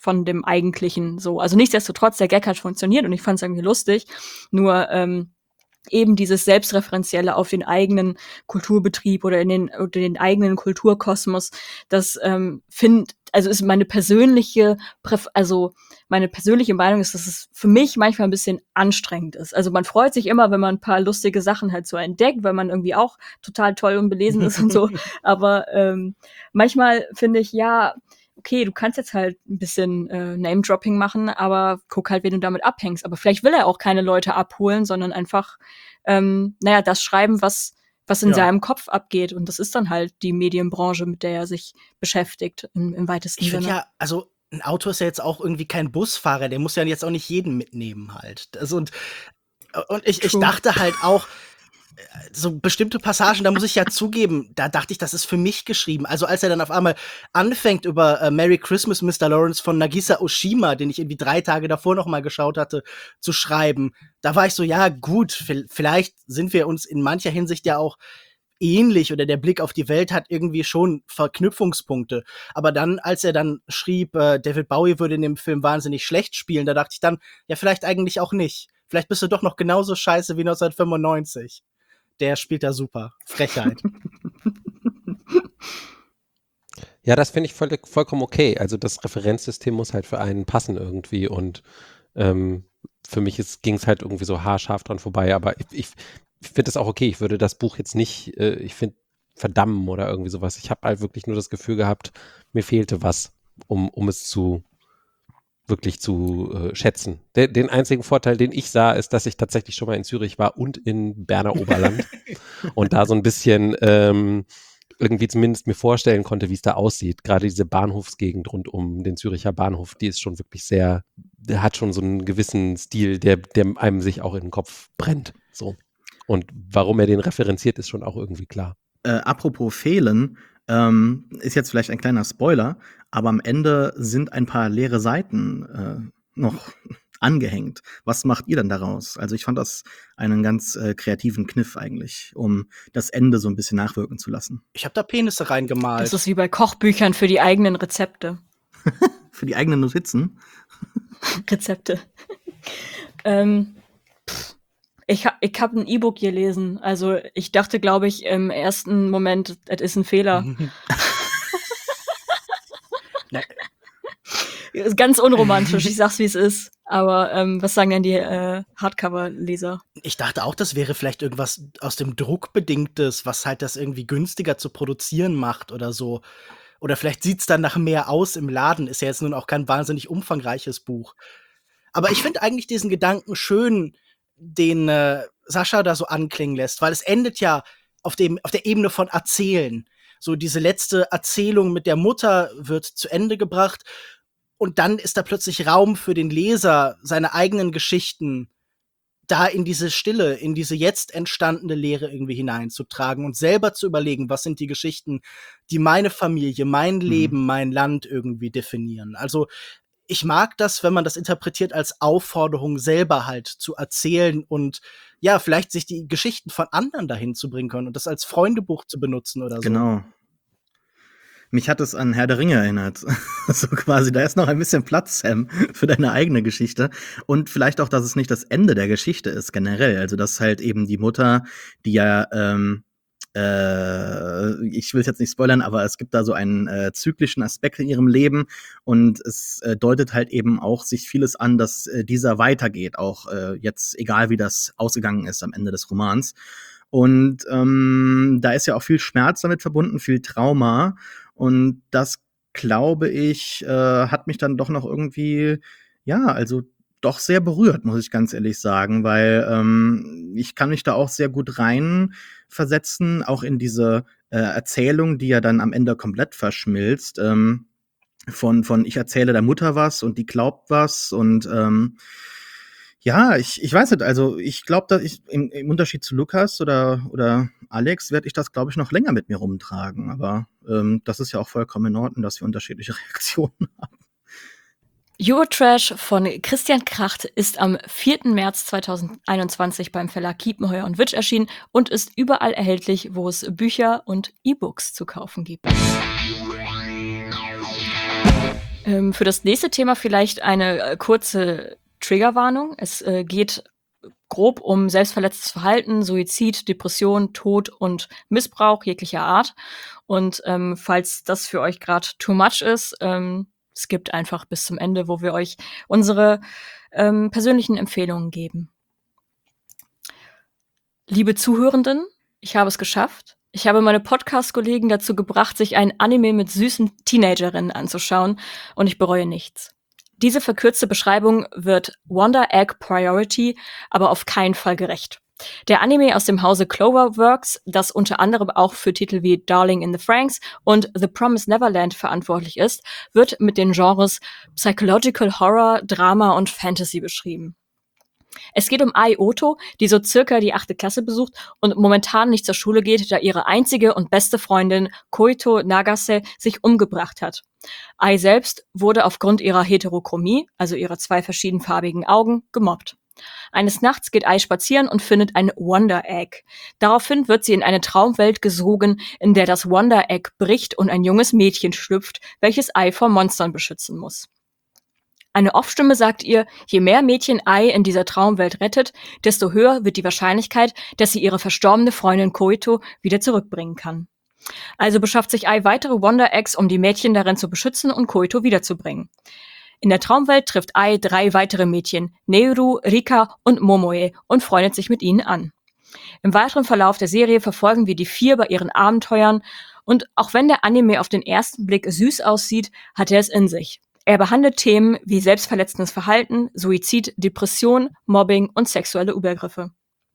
von dem Eigentlichen so. Also nichtsdestotrotz, der Gag hat funktioniert und ich fand es irgendwie lustig. Nur ähm, eben dieses Selbstreferenzielle auf den eigenen Kulturbetrieb oder in den, oder den eigenen Kulturkosmos, das ähm, find, also ist meine persönliche, Präf- also meine persönliche Meinung ist, dass es für mich manchmal ein bisschen anstrengend ist. Also man freut sich immer, wenn man ein paar lustige Sachen halt so entdeckt, weil man irgendwie auch total toll und belesen ist und so. Aber ähm, manchmal finde ich, ja, okay, du kannst jetzt halt ein bisschen äh, Name-Dropping machen, aber guck halt, wen du damit abhängst. Aber vielleicht will er auch keine Leute abholen, sondern einfach, ähm, naja, das schreiben, was was in Ja. seinem Kopf abgeht. Und das ist dann halt die Medienbranche, mit der er sich beschäftigt, im, im weitesten Ich Sinne. finde ja, also ein Autor ist ja jetzt auch irgendwie kein Busfahrer, der muss ja jetzt auch nicht jeden mitnehmen halt. Also und, und ich, ich True. dachte halt auch, so bestimmte Passagen, da muss ich ja zugeben, da dachte ich, das ist für mich geschrieben. Also als er dann auf einmal anfängt über äh, Merry Christmas, Mister Lawrence von Nagisa Oshima, den ich irgendwie drei Tage davor noch mal geschaut hatte, zu schreiben, da war ich so, ja gut, v- vielleicht sind wir uns in mancher Hinsicht ja auch ähnlich oder der Blick auf die Welt hat irgendwie schon Verknüpfungspunkte. Aber dann, als er dann schrieb, äh, David Bowie würde in dem Film wahnsinnig schlecht spielen, da dachte ich dann, ja vielleicht eigentlich auch nicht. Vielleicht bist du doch noch genauso scheiße wie neunzehnhundertfünfundneunzig. Der spielt da super. Frechheit. Ja, das finde ich voll, vollkommen okay. Also das Referenzsystem muss halt für einen passen irgendwie und ähm, für mich ging es halt irgendwie so haarscharf dran vorbei, aber ich, ich, ich finde das auch okay. Ich würde das Buch jetzt nicht, äh, ich finde, verdammen oder irgendwie sowas. Ich habe halt wirklich nur das Gefühl gehabt, mir fehlte was, um, um es zu wirklich zu äh, schätzen. De- den einzigen Vorteil, den ich sah, ist, dass ich tatsächlich schon mal in Zürich war und in Berner Oberland und da so ein bisschen ähm, irgendwie zumindest mir vorstellen konnte, wie es da aussieht. Gerade diese Bahnhofsgegend rund um den Züricher Bahnhof, die ist schon wirklich sehr, der hat schon so einen gewissen Stil, der, der einem sich auch in den Kopf brennt. So. Und warum er den referenziert, ist schon auch irgendwie klar. Äh, apropos fehlen, ähm, ist jetzt vielleicht ein kleiner Spoiler, aber am Ende sind ein paar leere Seiten äh, noch angehängt. Was macht ihr denn daraus? Also ich fand das einen ganz äh, kreativen Kniff eigentlich, um das Ende so ein bisschen nachwirken zu lassen. Ich habe da Penisse reingemalt. Das ist wie bei Kochbüchern für die eigenen Rezepte. Für die eigenen Notizen. Rezepte. ähm, pff, ich ha- ich habe ein E-Book gelesen. Also ich dachte, glaube ich, im ersten Moment, das ist ein Fehler. Ne, Ist ganz unromantisch, ich sag's wie es ist. Aber ähm, was sagen denn die äh, Hardcover-Leser? ich dachte auch, das wäre vielleicht irgendwas aus dem Druckbedingtes, was halt das irgendwie günstiger zu produzieren macht oder so. Oder vielleicht sieht's dann nach mehr aus im Laden. Ist ja jetzt nun auch kein wahnsinnig umfangreiches Buch. Aber ich finde eigentlich diesen Gedanken schön, den äh, Sascha da so anklingen lässt, weil es endet ja auf dem auf der Ebene von Erzählen. So diese letzte Erzählung mit der Mutter wird zu Ende gebracht und dann ist da plötzlich Raum für den Leser, seine eigenen Geschichten da in diese Stille, in diese jetzt entstandene Leere irgendwie hineinzutragen und selber zu überlegen, was sind die Geschichten, die meine Familie, mein Leben, mein Land irgendwie definieren. Also ich mag das, wenn man das interpretiert als Aufforderung, selber halt zu erzählen und ja, vielleicht sich die Geschichten von anderen dahin zu bringen können und das als Freundebuch zu benutzen oder so. Genau. Mich hat es an Herr der Ringe erinnert. So quasi, da ist noch ein bisschen Platz, Sam, für deine eigene Geschichte. Und vielleicht auch, dass es nicht das Ende der Geschichte ist, generell. Also, dass halt eben die Mutter, die ja, ähm, äh, ich will es jetzt nicht spoilern, aber es gibt da so einen äh, zyklischen Aspekt in ihrem Leben. Und es äh, deutet halt eben auch sich vieles an, dass äh, dieser weitergeht. Auch äh, jetzt, egal wie das ausgegangen ist am Ende des Romans. Und ähm, da ist ja auch viel Schmerz damit verbunden, viel Trauma. Und das, glaube ich, äh, hat mich dann doch noch irgendwie, ja, also doch sehr berührt, muss ich ganz ehrlich sagen, weil ähm, ich kann mich da auch sehr gut reinversetzen, auch in diese äh, Erzählung, die ja dann am Ende komplett verschmilzt, ähm, von, von ich erzähle der Mutter was und die glaubt was und ähm, ja, ich, ich weiß nicht, also ich glaube, dass ich im, im Unterschied zu Lukas oder, oder Alex werde ich das, glaube ich, noch länger mit mir rumtragen. Aber ähm, das ist ja auch vollkommen in Ordnung, dass wir unterschiedliche Reaktionen haben. Eurotrash von Christian Kracht ist am vierten März zweitausendeinundzwanzig beim Verlag Kiepenheuer und Witsch erschienen und ist überall erhältlich, wo es Bücher und E-Books zu kaufen gibt. Ähm, für das nächste Thema vielleicht eine äh, kurze Triggerwarnung. Es äh, geht grob um selbstverletztes Verhalten, Suizid, Depression, Tod und Missbrauch jeglicher Art. Und ähm, falls das für euch gerade too much ist, ähm, skippt einfach bis zum Ende, wo wir euch unsere ähm, persönlichen Empfehlungen geben. Liebe Zuhörenden, ich habe es geschafft. Ich habe meine Podcast-Kollegen dazu gebracht, sich ein Anime mit süßen Teenagerinnen anzuschauen, und ich bereue nichts. Diese verkürzte Beschreibung wird Wonder Egg Priority aber auf keinen Fall gerecht. Der Anime aus dem Hause Cloverworks, das unter anderem auch für Titel wie Darling in the Franxx und The Promised Neverland verantwortlich ist, wird mit den Genres Psychological Horror, Drama und Fantasy beschrieben. Es geht um Ai Oto, die so circa die achte Klasse besucht und momentan nicht zur Schule geht, da ihre einzige und beste Freundin Koito Nagase sich umgebracht hat. Ai selbst wurde aufgrund ihrer Heterochromie, also ihrer zwei verschiedenfarbigen Augen, gemobbt. Eines Nachts geht Ai spazieren und findet ein Wonder Egg. Daraufhin wird sie in eine Traumwelt gesogen, in der das Wonder Egg bricht und ein junges Mädchen schlüpft, welches Ai vor Monstern beschützen muss. Eine Off-Stimme sagt ihr, je mehr Mädchen Ai in dieser Traumwelt rettet, desto höher wird die Wahrscheinlichkeit, dass sie ihre verstorbene Freundin Koito wieder zurückbringen kann. Also beschafft sich Ai weitere Wonder Eggs, um die Mädchen darin zu beschützen und Koito wiederzubringen. In der Traumwelt trifft Ai drei weitere Mädchen, Neuru, Rika und Momoe, und freundet sich mit ihnen an. Im weiteren Verlauf der Serie verfolgen wir die vier bei ihren Abenteuern, und auch wenn der Anime auf den ersten Blick süß aussieht, hat er es in sich. Er behandelt Themen wie selbstverletzendes Verhalten, Suizid, Depression, Mobbing und sexuelle Übergriffe.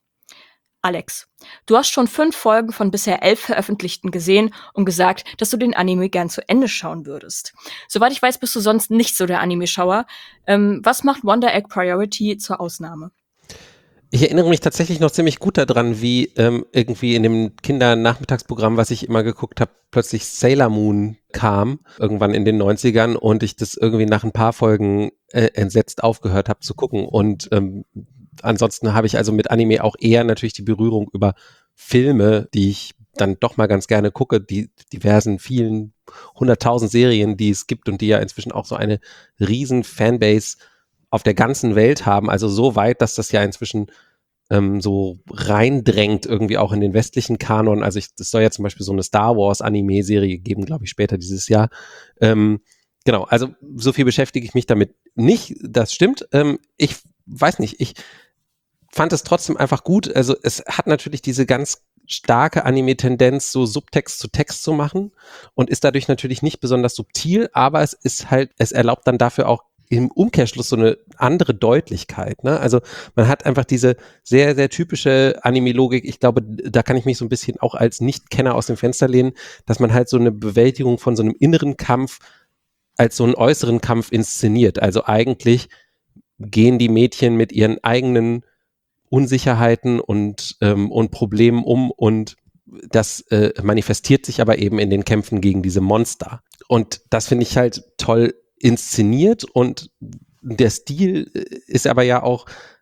Alex, du hast schon fünf Folgen von bisher elf veröffentlichten gesehen und gesagt, dass du den Anime gern zu Ende schauen würdest. Soweit ich weiß, bist du sonst nicht so der Anime-Schauer. Ähm, was macht Wonder Egg Priority zur Ausnahme? Ich erinnere mich tatsächlich noch ziemlich gut daran, wie ähm, irgendwie in dem Kindernachmittagsprogramm, was ich immer geguckt habe, plötzlich Sailor Moon kam, irgendwann in den neunzigern, und ich das irgendwie nach ein paar Folgen äh, entsetzt aufgehört habe zu gucken. Und ähm, ansonsten habe ich also mit Anime auch eher natürlich die Berührung über Filme, die ich dann doch mal ganz gerne gucke, die diversen vielen hunderttausend Serien, die es gibt und die ja inzwischen auch so eine riesen Fanbase auf der ganzen Welt haben, also so weit, dass das ja inzwischen ähm, so reindrängt irgendwie auch in den westlichen Kanon. Also es soll ja zum Beispiel so eine Star Wars Anime-Serie geben, glaube ich, später dieses Jahr. Ähm, genau, also so viel beschäftige ich mich damit nicht, das stimmt. Ähm, ich weiß nicht, ich fand es trotzdem einfach gut. Also es hat natürlich diese ganz starke Anime-Tendenz, so Subtext zu Text zu machen, und ist dadurch natürlich nicht besonders subtil, aber es ist halt, es erlaubt dann dafür auch im Umkehrschluss so eine andere Deutlichkeit, ne? Also man hat einfach diese sehr, sehr typische Anime-Logik. Ich glaube, da kann ich mich so ein bisschen auch als Nicht-Kenner aus dem Fenster lehnen, dass man halt so eine Bewältigung von so einem inneren Kampf als so einen äußeren Kampf inszeniert. Also eigentlich gehen die Mädchen mit ihren eigenen Unsicherheiten und, ähm, und Problemen um, und das äh, manifestiert sich aber eben in den Kämpfen gegen diese Monster. Und das finde ich halt toll inszeniert, und der Stil ist aber ja auch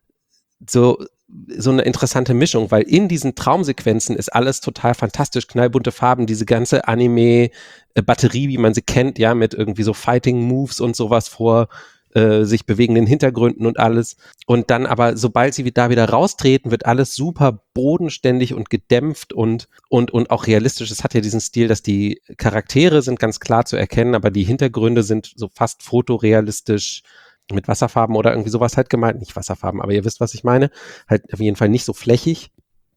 so, so eine interessante Mischung, weil in diesen Traumsequenzen ist alles total fantastisch, knallbunte Farben, diese ganze Anime-Batterie, wie man sie kennt, ja, mit irgendwie so Fighting-Moves und sowas vor äh, sich bewegenden Hintergründen und alles. Und dann aber, sobald sie da wieder raustreten, wird alles super bodenständig und gedämpft und, und, und auch realistisch. Es hat ja diesen Stil, dass die Charaktere sind ganz klar zu erkennen, aber die Hintergründe sind so fast fotorealistisch mit Wasserfarben oder irgendwie sowas halt gemalt. Nicht Wasserfarben, aber ihr wisst, was ich meine. Halt auf jeden Fall nicht so flächig.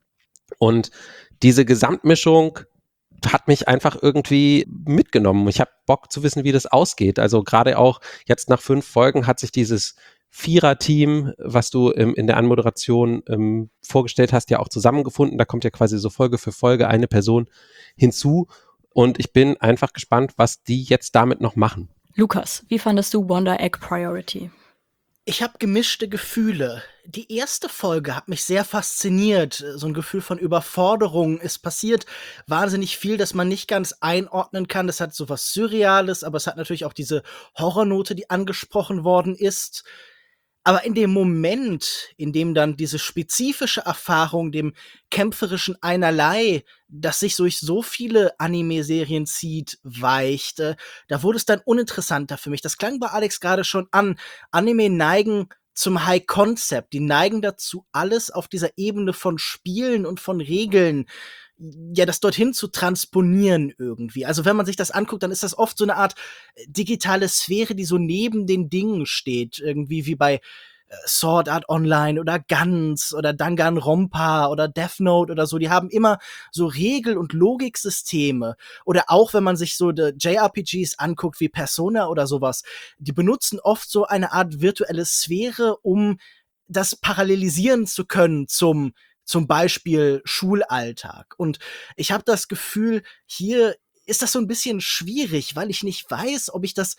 Und diese Gesamtmischung hat mich einfach irgendwie mitgenommen. Ich habe Bock zu wissen, wie das ausgeht. Also gerade auch jetzt nach fünf Folgen hat sich dieses Vierer-Team, was du ähm, in der Anmoderation ähm, vorgestellt hast, ja auch zusammengefunden. Da kommt ja quasi so Folge für Folge eine Person hinzu. Und ich bin einfach gespannt, was die jetzt damit noch machen. Lukas, wie fandest du Wonder Egg Priority? Ich habe gemischte Gefühle. Die erste Folge hat mich sehr fasziniert. So ein Gefühl von Überforderung. Es passiert wahnsinnig viel, das man nicht ganz einordnen kann. Das hat so was Surreales, aber es hat natürlich auch diese Horrornote, die angesprochen worden ist. Aber in dem Moment, in dem dann diese spezifische Erfahrung, dem kämpferischen Einerlei, das sich durch so viele Anime-Serien zieht, weichte, da wurde es dann uninteressanter für mich. Das klang bei Alex gerade schon an. Anime neigen zum High Concept. Die neigen dazu, alles auf dieser Ebene von Spielen und von Regeln, ja, das dorthin zu transponieren irgendwie. Also wenn man sich das anguckt, dann ist das oft so eine Art äh, digitale Sphäre, die so neben den Dingen steht. Irgendwie wie bei äh, Sword Art Online oder Guns oder Danganronpa oder Death Note oder so. Die haben immer so Regel- und Logiksysteme. Oder auch, wenn man sich so die J R P Gs anguckt wie Persona oder sowas, die benutzen oft so eine Art virtuelle Sphäre, um das parallelisieren zu können zum zum Beispiel Schulalltag. Und ich habe das Gefühl, hier ist das so ein bisschen schwierig, weil ich nicht weiß, ob ich das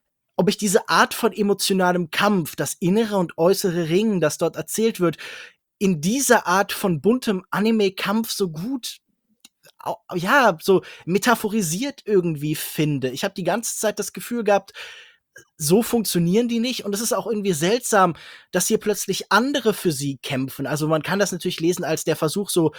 ob ich diese Art von emotionalem Kampf, das innere und äußere Ringen, das dort erzählt wird, in dieser Art von buntem Anime-Kampf so gut au- ja, so metaphorisiert irgendwie finde. Ich habe die ganze Zeit das Gefühl gehabt, so funktionieren die nicht. Und es ist auch irgendwie seltsam, dass hier plötzlich andere für sie kämpfen. Also man kann das natürlich lesen als der Versuch, so,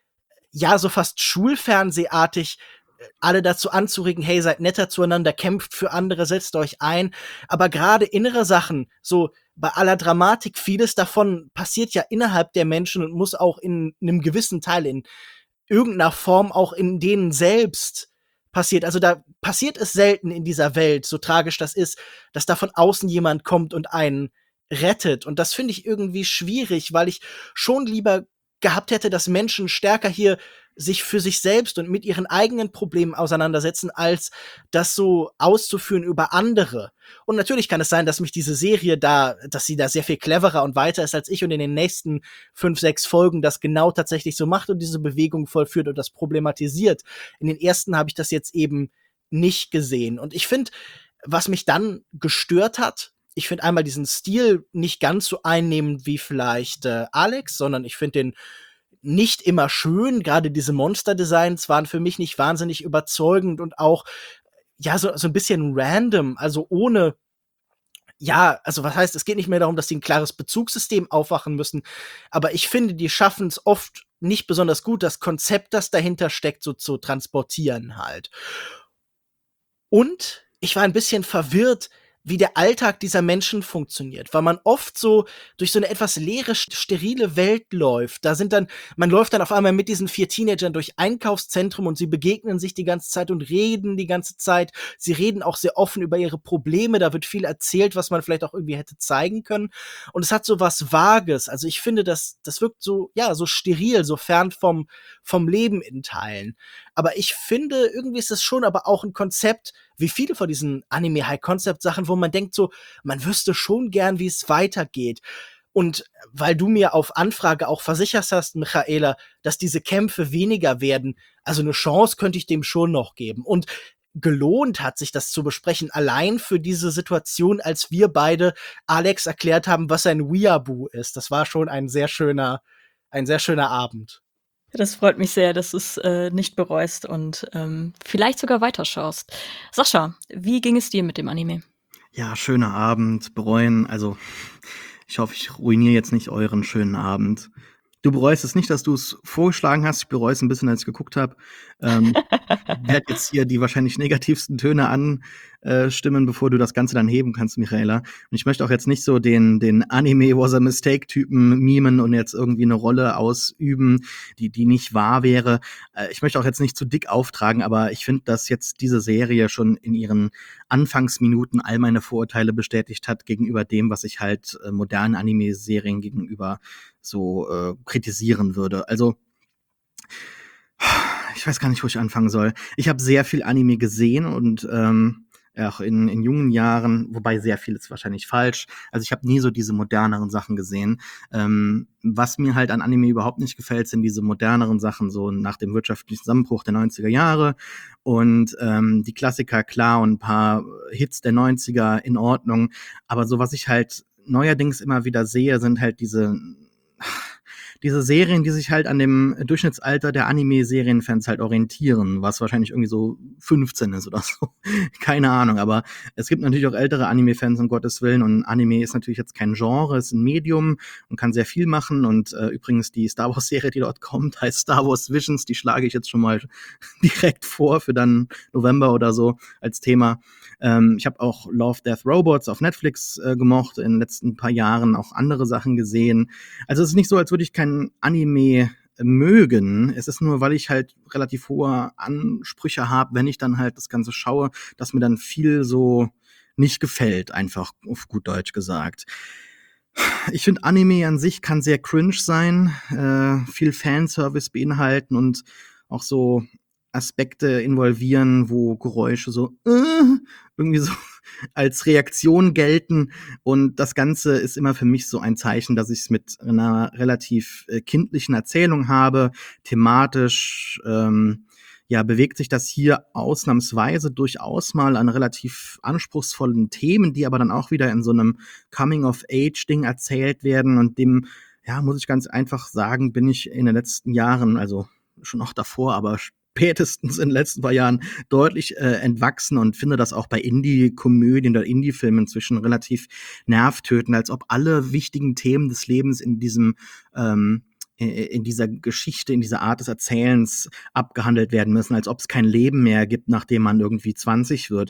ja, so fast schulfernsehartig äh, alle dazu anzuregen, hey, seid netter zueinander, kämpft für andere, setzt euch ein. Aber gerade innere Sachen, so bei aller Dramatik, vieles davon passiert ja innerhalb der Menschen und muss auch in einem gewissen Teil in irgendeiner Form auch in denen selbst passiert. Also da passiert es selten in dieser Welt, so tragisch das ist, dass da von außen jemand kommt und einen rettet. Und das finde ich irgendwie schwierig, weil ich schon lieber gehabt hätte, dass Menschen stärker hier sich für sich selbst und mit ihren eigenen Problemen auseinandersetzen, als das so auszuführen über andere. Und natürlich kann es sein, dass mich diese Serie da, dass sie da sehr viel cleverer und weiter ist als ich und in den nächsten fünf, sechs Folgen das genau tatsächlich so macht und diese Bewegung vollführt und das problematisiert. In den ersten habe ich das jetzt eben nicht gesehen. Und ich finde, was mich dann gestört hat, ich finde einmal diesen Stil nicht ganz so einnehmend wie vielleicht äh, Alex, sondern ich finde den nicht immer schön. Gerade diese Monster-Designs waren für mich nicht wahnsinnig überzeugend und auch, ja, so, so ein bisschen random, also ohne, ja, also was heißt, es geht nicht mehr darum, dass sie ein klares Bezugssystem aufwachen müssen, aber ich finde, die schaffen es oft nicht besonders gut, das Konzept, das dahinter steckt, so zu transportieren halt. Und ich war ein bisschen verwirrt, wie der Alltag dieser Menschen funktioniert, weil man oft so durch so eine etwas leere, sterile Welt läuft. Da sind dann, man läuft dann auf einmal mit diesen vier Teenagern durch Einkaufszentrum und sie begegnen sich die ganze Zeit und reden die ganze Zeit. Sie reden auch sehr offen über ihre Probleme. Da wird viel erzählt, was man vielleicht auch irgendwie hätte zeigen können. Und es hat so was Vages. Also ich finde, das, das wirkt so, ja, so steril, so fern vom, vom Leben in Teilen. Aber ich finde, irgendwie ist es schon aber auch ein Konzept, wie viele von diesen Anime-High-Concept-Sachen, wo man denkt so, man wüsste schon gern, wie es weitergeht. Und weil du mir auf Anfrage auch versichert hast, Michaela, dass diese Kämpfe weniger werden, also eine Chance könnte ich dem schon noch geben. Und gelohnt hat sich das zu besprechen, allein für diese Situation, als wir beide Alex erklärt haben, was ein Weeaboo ist. Das war schon ein sehr schöner, ein sehr schöner Abend. Das freut mich sehr, dass du es äh, nicht bereust und ähm, vielleicht sogar weiterschaust. Sascha, wie ging es dir mit dem Anime? Ja, schöner Abend, bereuen. Also, ich hoffe, ich ruiniere jetzt nicht euren schönen Abend. Du bereust es nicht, dass du es vorgeschlagen hast. Ich bereue es ein bisschen, als ich geguckt habe. Ähm, ich werde jetzt hier die wahrscheinlich negativsten Töne anstimmen, bevor du das Ganze dann heben kannst, Michaela. Und ich möchte auch jetzt nicht so den, den Anime-was-a-mistake-Typen mimen und jetzt irgendwie eine Rolle ausüben, die, die nicht wahr wäre. Äh, ich möchte auch jetzt nicht zu dick auftragen, aber ich finde, dass jetzt diese Serie schon in ihren Anfangsminuten all meine Vorurteile bestätigt hat gegenüber dem, was ich halt äh, modernen Anime-Serien gegenüber so äh, kritisieren würde. Also ich weiß gar nicht, wo ich anfangen soll. Ich habe sehr viel Anime gesehen und ähm, auch in, in jungen Jahren, wobei sehr viel ist wahrscheinlich falsch. Also ich habe nie so diese moderneren Sachen gesehen. Ähm, was mir halt an Anime überhaupt nicht gefällt, sind diese moderneren Sachen, so nach dem wirtschaftlichen Zusammenbruch der neunziger Jahre. Und ähm, die Klassiker, klar, und ein paar Hits der neunziger in Ordnung. Aber so, was ich halt neuerdings immer wieder sehe, sind halt diese diese Serien, die sich halt an dem Durchschnittsalter der Anime-Serienfans halt orientieren, was wahrscheinlich irgendwie so fünfzehn ist oder so. Keine Ahnung, aber es gibt natürlich auch ältere Anime-Fans, um Gottes Willen, und Anime ist natürlich jetzt kein Genre, ist ein Medium und kann sehr viel machen, und äh, übrigens die Star Wars-Serie, die dort kommt, heißt Star Wars Visions, die schlage ich jetzt schon mal direkt vor für dann November oder so als Thema. Ähm, ich habe auch Love, Death, Robots auf Netflix äh, gemocht, in den letzten paar Jahren auch andere Sachen gesehen. Also es ist nicht so, als würde ich kein Anime mögen. Es ist nur, weil ich halt relativ hohe Ansprüche habe, wenn ich dann halt das Ganze schaue, dass mir dann viel so nicht gefällt, einfach auf gut Deutsch gesagt. Ich finde, Anime an sich kann sehr cringe sein, äh, viel Fanservice beinhalten und auch so Aspekte involvieren, wo Geräusche so äh, irgendwie so als Reaktion gelten. Und das Ganze ist immer für mich so ein Zeichen, dass ich es mit einer relativ äh, kindlichen Erzählung habe. Thematisch ähm, ja, bewegt sich das hier ausnahmsweise durchaus mal an relativ anspruchsvollen Themen, die aber dann auch wieder in so einem Coming-of-Age-Ding erzählt werden. Und dem, ja, muss ich ganz einfach sagen, bin ich in den letzten Jahren, also schon auch davor, aber spätestens in den letzten paar Jahren deutlich äh, entwachsen und finde das auch bei Indie-Komödien oder Indie-Filmen inzwischen relativ nervtötend, als ob alle wichtigen Themen des Lebens in diesem ähm, in dieser Geschichte, in dieser Art des Erzählens abgehandelt werden müssen, als ob es kein Leben mehr gibt, nachdem man irgendwie zwanzig wird.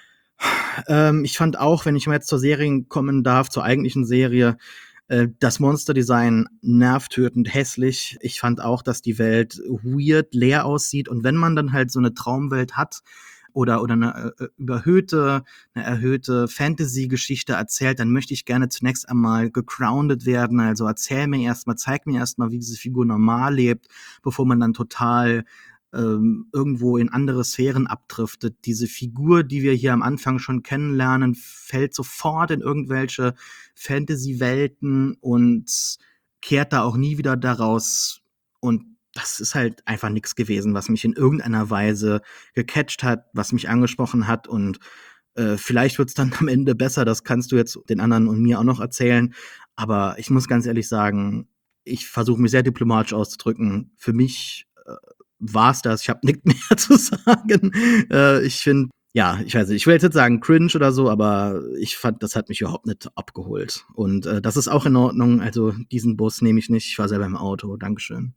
Ähm, ich fand auch, wenn ich mal jetzt zur Serie kommen darf, zur eigentlichen Serie, äh, das Monsterdesign nervtötend hässlich. Ich fand auch, dass die Welt weird, leer aussieht, und wenn man dann halt so eine Traumwelt hat, oder oder eine äh, überhöhte, eine erhöhte Fantasy-Geschichte erzählt, dann möchte ich gerne zunächst einmal gegroundet werden. Also erzähl mir erstmal, zeig mir erstmal, wie diese Figur normal lebt, bevor man dann total ähm, irgendwo in andere Sphären abdriftet. Diese Figur, die wir hier am Anfang schon kennenlernen, fällt sofort in irgendwelche Fantasy-Welten und kehrt da auch nie wieder daraus. Und das ist halt einfach nichts gewesen, was mich in irgendeiner Weise gecatcht hat, was mich angesprochen hat. Und äh, vielleicht wird's dann am Ende besser, das kannst du jetzt den anderen und mir auch noch erzählen. Aber ich muss ganz ehrlich sagen, ich versuche mich sehr diplomatisch auszudrücken. Für mich äh, war's das. Ich habe nichts mehr zu sagen. Äh, ich finde, ja, ich weiß nicht, ich will jetzt sagen cringe oder so, aber ich fand, das hat mich überhaupt nicht abgeholt. Und äh, das ist auch in Ordnung. Also diesen Bus nehme ich nicht. Ich war selber im Auto. Dankeschön.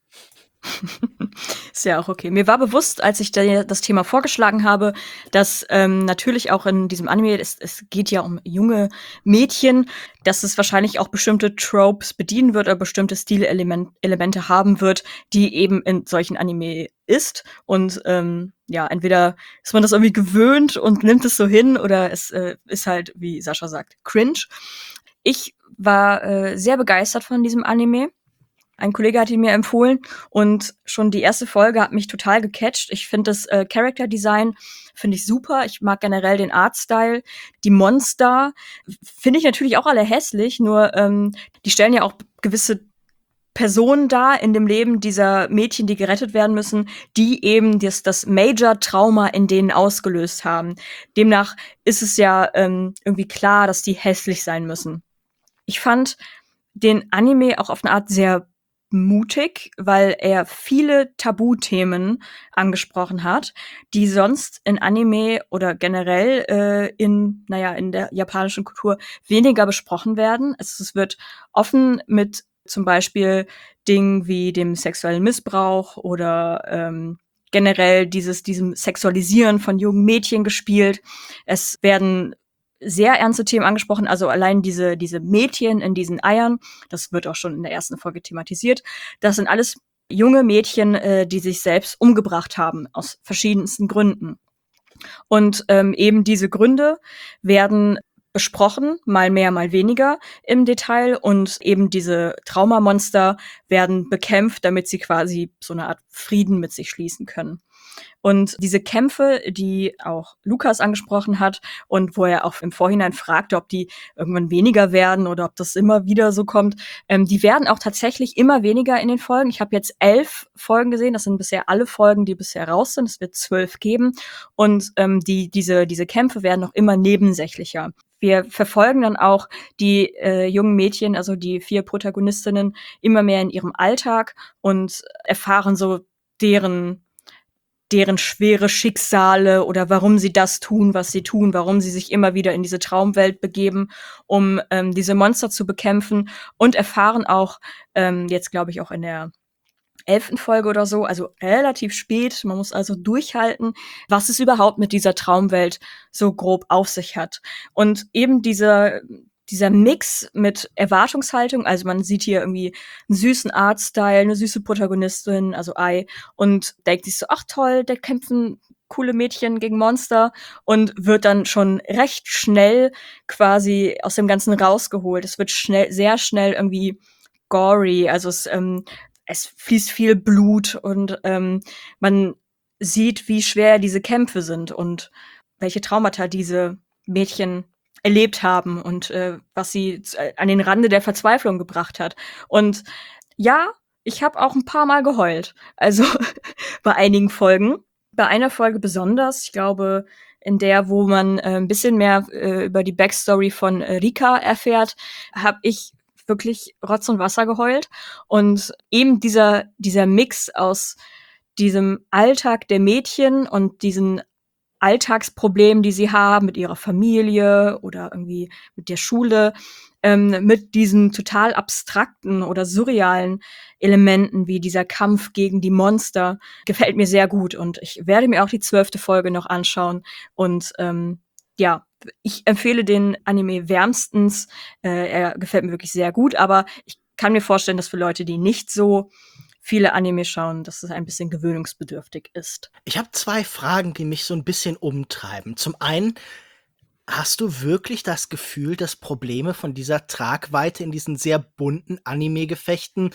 Ist ja auch okay. Mir war bewusst, als ich da das Thema vorgeschlagen habe, dass ähm, natürlich auch in diesem Anime, es, es geht ja um junge Mädchen, dass es wahrscheinlich auch bestimmte Tropes bedienen wird oder bestimmte Stilelemente haben wird, die eben in solchen Anime ist. Und ähm, ja, entweder ist man das irgendwie gewöhnt und nimmt es so hin, oder es äh, ist halt, wie Sascha sagt, cringe. Ich war äh, sehr begeistert von diesem Anime. Ein Kollege hat ihn mir empfohlen und schon die erste Folge hat mich total gecatcht. Ich finde das äh, Character Design finde ich super. Ich mag generell den Artstyle. Die Monster finde ich natürlich auch alle hässlich, nur ähm, die stellen ja auch gewisse Personen dar in dem Leben dieser Mädchen, die gerettet werden müssen, die eben das, das Major-Trauma in denen ausgelöst haben. Demnach ist es ja ähm, irgendwie klar, dass die hässlich sein müssen. Ich fand den Anime auch auf eine Art sehr mutig, weil er viele Tabuthemen angesprochen hat, die sonst in Anime oder generell äh, in, naja, in der japanischen Kultur weniger besprochen werden. Es, es wird offen mit zum Beispiel Dingen wie dem sexuellen Missbrauch oder ähm, generell dieses, diesem Sexualisieren von jungen Mädchen gespielt. Es werden sehr ernste Themen angesprochen, also allein diese diese Mädchen in diesen Eiern, das wird auch schon in der ersten Folge thematisiert, das sind alles junge Mädchen, äh, die sich selbst umgebracht haben, aus verschiedensten Gründen. Und ähm, eben diese Gründe werden besprochen, mal mehr, mal weniger im Detail, und eben diese Traumamonster werden bekämpft, damit sie quasi so eine Art Frieden mit sich schließen können. Und diese Kämpfe, die auch Lukas angesprochen hat und wo er auch im Vorhinein fragte, ob die irgendwann weniger werden oder ob das immer wieder so kommt, ähm, die werden auch tatsächlich immer weniger in den Folgen. Ich habe jetzt elf Folgen gesehen, das sind bisher alle Folgen, die bisher raus sind. Es wird zwölf geben, und ähm, die diese diese Kämpfe werden noch immer nebensächlicher. wir verfolgen dann auch die äh, jungen Mädchen, also die vier Protagonistinnen, immer mehr in ihrem Alltag und erfahren so deren deren schwere Schicksale oder warum sie das tun, was sie tun, warum sie sich immer wieder in diese Traumwelt begeben, um ähm, diese Monster zu bekämpfen, und erfahren auch, ähm, jetzt glaube ich auch in der elften Folge oder so, also relativ spät, man muss also durchhalten, was es überhaupt mit dieser Traumwelt so grob auf sich hat. Und eben dieser dieser Mix mit Erwartungshaltung, also man sieht hier irgendwie einen süßen Artstyle, eine süße Protagonistin, also Ai, und denkt sich so, ach toll, da kämpfen coole Mädchen gegen Monster, und wird dann schon recht schnell quasi aus dem Ganzen rausgeholt. Es wird schnell, sehr schnell irgendwie gory, also es, ähm, es fließt viel Blut und ähm, man sieht, wie schwer diese Kämpfe sind und welche Traumata diese Mädchen erlebt haben und äh, was sie äh, an den Rande der Verzweiflung gebracht hat. Und ja, ich habe auch ein paar Mal geheult. Also bei einigen Folgen. Bei einer Folge besonders, ich glaube, in der, wo man äh, ein bisschen mehr äh, über die Backstory von äh, Rika erfährt, habe ich wirklich Rotz und Wasser geheult. Und eben dieser, dieser Mix aus diesem Alltag der Mädchen und diesen Alltagsproblemen, die sie haben mit ihrer Familie oder irgendwie mit der Schule, ähm, mit diesen total abstrakten oder surrealen Elementen wie dieser Kampf gegen die Monster, gefällt mir sehr gut. Und ich werde mir auch die zwölfte Folge noch anschauen. Und ähm, ja, ich empfehle den Anime wärmstens. Äh, er gefällt mir wirklich sehr gut, aber ich kann mir vorstellen, dass für Leute, die nicht so viele Anime schauen, dass es ein bisschen gewöhnungsbedürftig ist. Ich habe zwei Fragen, die mich so ein bisschen umtreiben. Zum einen, hast du wirklich das Gefühl, dass Probleme von dieser Tragweite in diesen sehr bunten Anime-Gefechten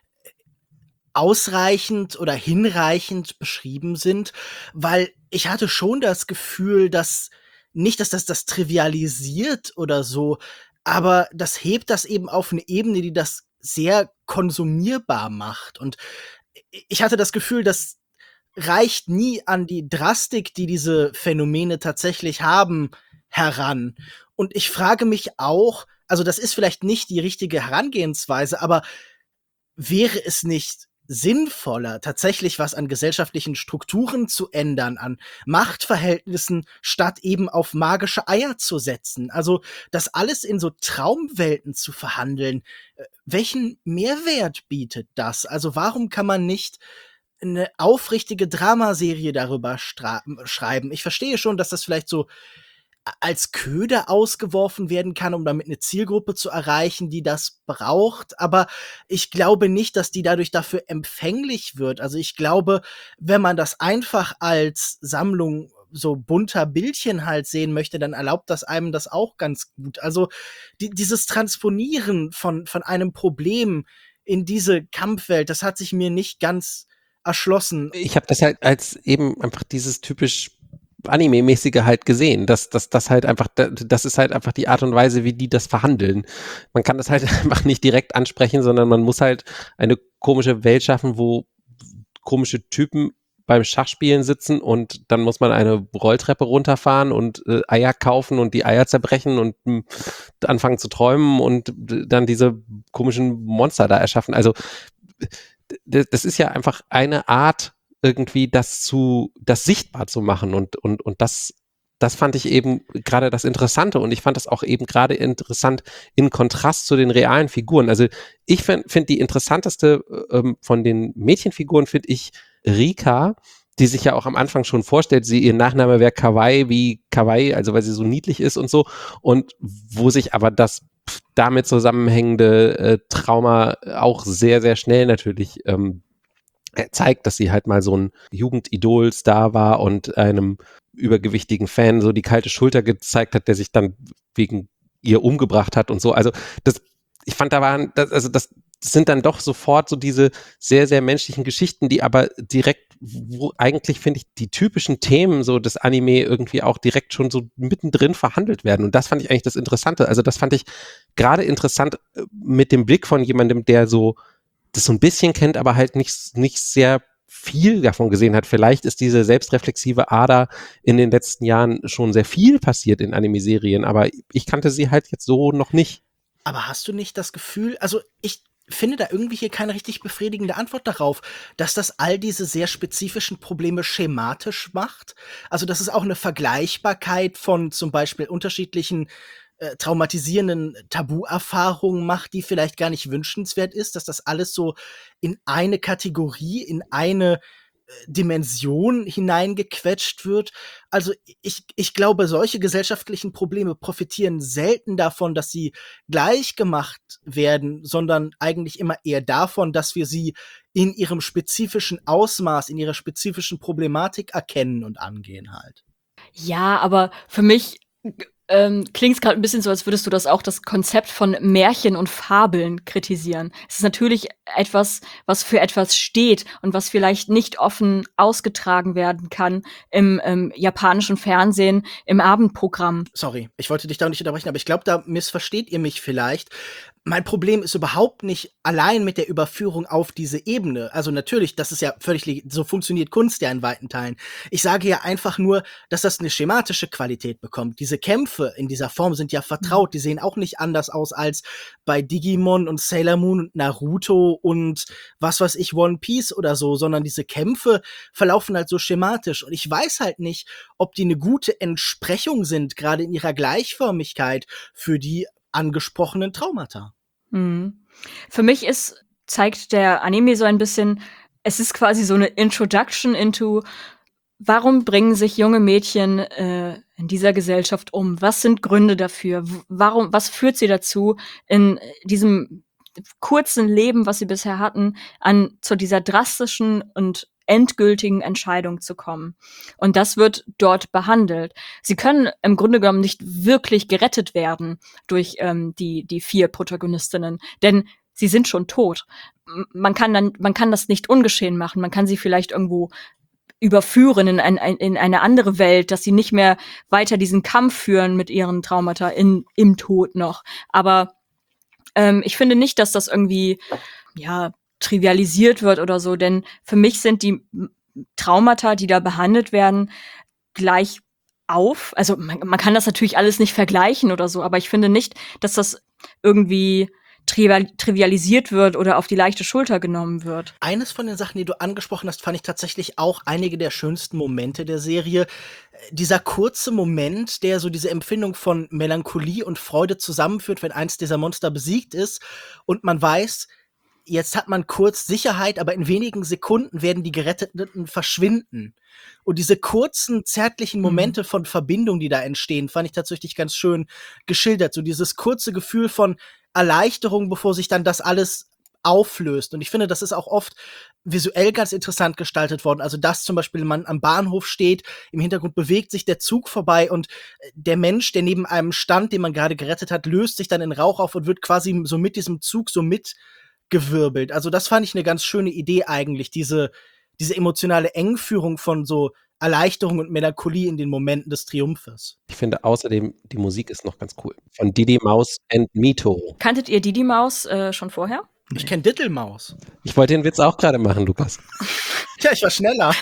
ausreichend oder hinreichend beschrieben sind? Weil ich hatte schon das Gefühl, dass nicht, dass das das trivialisiert oder so, aber das hebt das eben auf eine Ebene, die das sehr konsumierbar macht. Und ich hatte das Gefühl, das reicht nie an die Drastik, die diese Phänomene tatsächlich haben, heran. Und ich frage mich auch, also das ist vielleicht nicht die richtige Herangehensweise, aber wäre es nicht sinnvoller, tatsächlich was an gesellschaftlichen Strukturen zu ändern, an Machtverhältnissen, statt eben auf magische Eier zu setzen? Also das alles in so Traumwelten zu verhandeln, äh, welchen Mehrwert bietet das? Also warum kann man nicht eine aufrichtige Dramaserie darüber stra- schreiben? Ich verstehe schon, dass das vielleicht so als Köder ausgeworfen werden kann, um damit eine Zielgruppe zu erreichen, die das braucht. Aber ich glaube nicht, dass die dadurch dafür empfänglich wird. Also ich glaube, wenn man das einfach als Sammlung so bunter Bildchen halt sehen möchte, dann erlaubt das einem das auch ganz gut. Also die, dieses Transponieren von, von einem Problem in diese Kampfwelt, das hat sich mir nicht ganz erschlossen. Ich habe das halt als eben einfach dieses typisch Anime-mäßige halt gesehen, dass das das halt einfach, das ist halt einfach die Art und Weise, wie die das verhandeln. Man kann das halt einfach nicht direkt ansprechen, sondern man muss halt eine komische Welt schaffen, wo komische Typen beim Schachspielen sitzen und dann muss man eine Rolltreppe runterfahren und äh, Eier kaufen und die Eier zerbrechen und mh, anfangen zu träumen und äh, dann diese komischen Monster da erschaffen. Also d- das ist ja einfach eine Art, irgendwie das zu, das sichtbar zu machen und, und, und das, das fand ich eben gerade das Interessante und ich fand das auch eben gerade interessant in Kontrast zu den realen Figuren. Also ich finde find die interessanteste ähm, von den Mädchenfiguren finde ich Rika, die sich ja auch am Anfang schon vorstellt, sie, ihr Nachname wäre Kawaii wie Kawaii, also weil sie so niedlich ist und so und wo sich aber das damit zusammenhängende äh, Trauma auch sehr, sehr schnell natürlich ähm, er zeigt, dass sie halt mal so ein Jugendidol-Star war und einem übergewichtigen Fan so die kalte Schulter gezeigt hat, der sich dann wegen ihr umgebracht hat und so. Also das, ich fand, da waren, das, also das sind dann doch sofort so diese sehr, sehr menschlichen Geschichten, die aber direkt, wo eigentlich, finde ich, die typischen Themen so des Anime irgendwie auch direkt schon so mittendrin verhandelt werden. Und das fand ich eigentlich das Interessante. Also das fand ich gerade interessant mit dem Blick von jemandem, der so das so ein bisschen kennt, aber halt nicht, nicht sehr viel davon gesehen hat. Vielleicht ist diese selbstreflexive Ader in den letzten Jahren schon sehr viel passiert in Anime-Serien, aber ich kannte sie halt jetzt so noch nicht. Aber hast du nicht das Gefühl, also ich finde da irgendwie hier keine richtig befriedigende Antwort darauf, dass das all diese sehr spezifischen Probleme schematisch macht? Also, dass es auch eine Vergleichbarkeit von zum Beispiel unterschiedlichen äh, traumatisierenden Tabuerfahrungen macht, die vielleicht gar nicht wünschenswert ist, dass das alles so in eine Kategorie, in eine äh, Dimension hineingequetscht wird. Also ich, ich glaube, solche gesellschaftlichen Probleme profitieren selten davon, dass sie gleich gemacht werden, sondern eigentlich immer eher davon, dass wir sie in ihrem spezifischen Ausmaß, in ihrer spezifischen Problematik erkennen und angehen halt. Ja, aber für mich ähm, klingt es gerade ein bisschen so, als würdest du das auch das Konzept von Märchen und Fabeln kritisieren. Es ist natürlich etwas, was für etwas steht und was vielleicht nicht offen ausgetragen werden kann im ähm, japanischen Fernsehen, im Abendprogramm. Sorry, ich wollte dich da nicht unterbrechen, aber ich glaube, da missversteht ihr mich vielleicht. Mein Problem ist überhaupt nicht allein mit der Überführung auf diese Ebene. Also natürlich, das ist ja völlig leg- so funktioniert Kunst ja in weiten Teilen. Ich sage ja einfach nur, dass das eine schematische Qualität bekommt. Diese Kämpfe in dieser Form sind ja vertraut. Die sehen auch nicht anders aus als bei Digimon und Sailor Moon und Naruto und was weiß ich, One Piece oder so, sondern diese Kämpfe verlaufen halt so schematisch. Und ich weiß halt nicht, ob die eine gute Entsprechung sind, gerade in ihrer Gleichförmigkeit für die angesprochenen Traumata. Mhm. Für mich ist, zeigt der Anime so ein bisschen, es ist quasi so eine Introduction into, warum bringen sich junge Mädchen äh, in dieser Gesellschaft um? Was sind Gründe dafür? W- Warum, was führt sie dazu, in diesem kurzen Leben, was sie bisher hatten, an zu dieser drastischen und endgültigen Entscheidung zu kommen? Und das wird dort behandelt. Sie können im Grunde genommen nicht wirklich gerettet werden durch ähm, die die vier Protagonistinnen, denn sie sind schon tot. M- Man kann dann, man kann das nicht ungeschehen machen. Man kann sie vielleicht irgendwo überführen in, ein, ein, in eine andere Welt, dass sie nicht mehr weiter diesen Kampf führen mit ihren Traumata in, im Tod noch. Aber ähm, ich finde nicht, dass das irgendwie ja trivialisiert wird oder so, denn für mich sind die M- Traumata, die da behandelt werden, gleich auf. Also man, man kann das natürlich alles nicht vergleichen oder so, aber ich finde nicht, dass das irgendwie trivial, trivialisiert wird oder auf die leichte Schulter genommen wird. Eines von den Sachen, die du angesprochen hast, fand ich tatsächlich auch einige der schönsten Momente der Serie. Äh, Dieser kurze Moment, der so diese Empfindung von Melancholie und Freude zusammenführt, wenn eins dieser Monster besiegt ist und man weiß, jetzt hat man kurz Sicherheit, aber in wenigen Sekunden werden die Geretteten verschwinden. Und diese kurzen, zärtlichen Momente Mhm. von Verbindung, die da entstehen, fand ich tatsächlich ganz schön geschildert. So dieses kurze Gefühl von Erleichterung, bevor sich dann das alles auflöst. Und ich finde, das ist auch oft visuell ganz interessant gestaltet worden. Also, dass zum Beispiel man am Bahnhof steht, im Hintergrund bewegt sich der Zug vorbei und äh, der Mensch, der neben einem stand, den man gerade gerettet hat, löst sich dann in Rauch auf und wird quasi so mit diesem Zug so mitgewirbelt. Also, das fand ich eine ganz schöne Idee eigentlich, diese, diese emotionale Engführung von so Erleichterung und Melancholie in den Momenten des Triumphes. Ich finde außerdem, die Musik ist noch ganz cool. Von Didi Mouse and Mito. Kanntet ihr Didi Maus äh, schon vorher? Ich kenne Dittelmaus. Ich wollte den Witz auch gerade machen, Lukas. Tja, ich war schneller.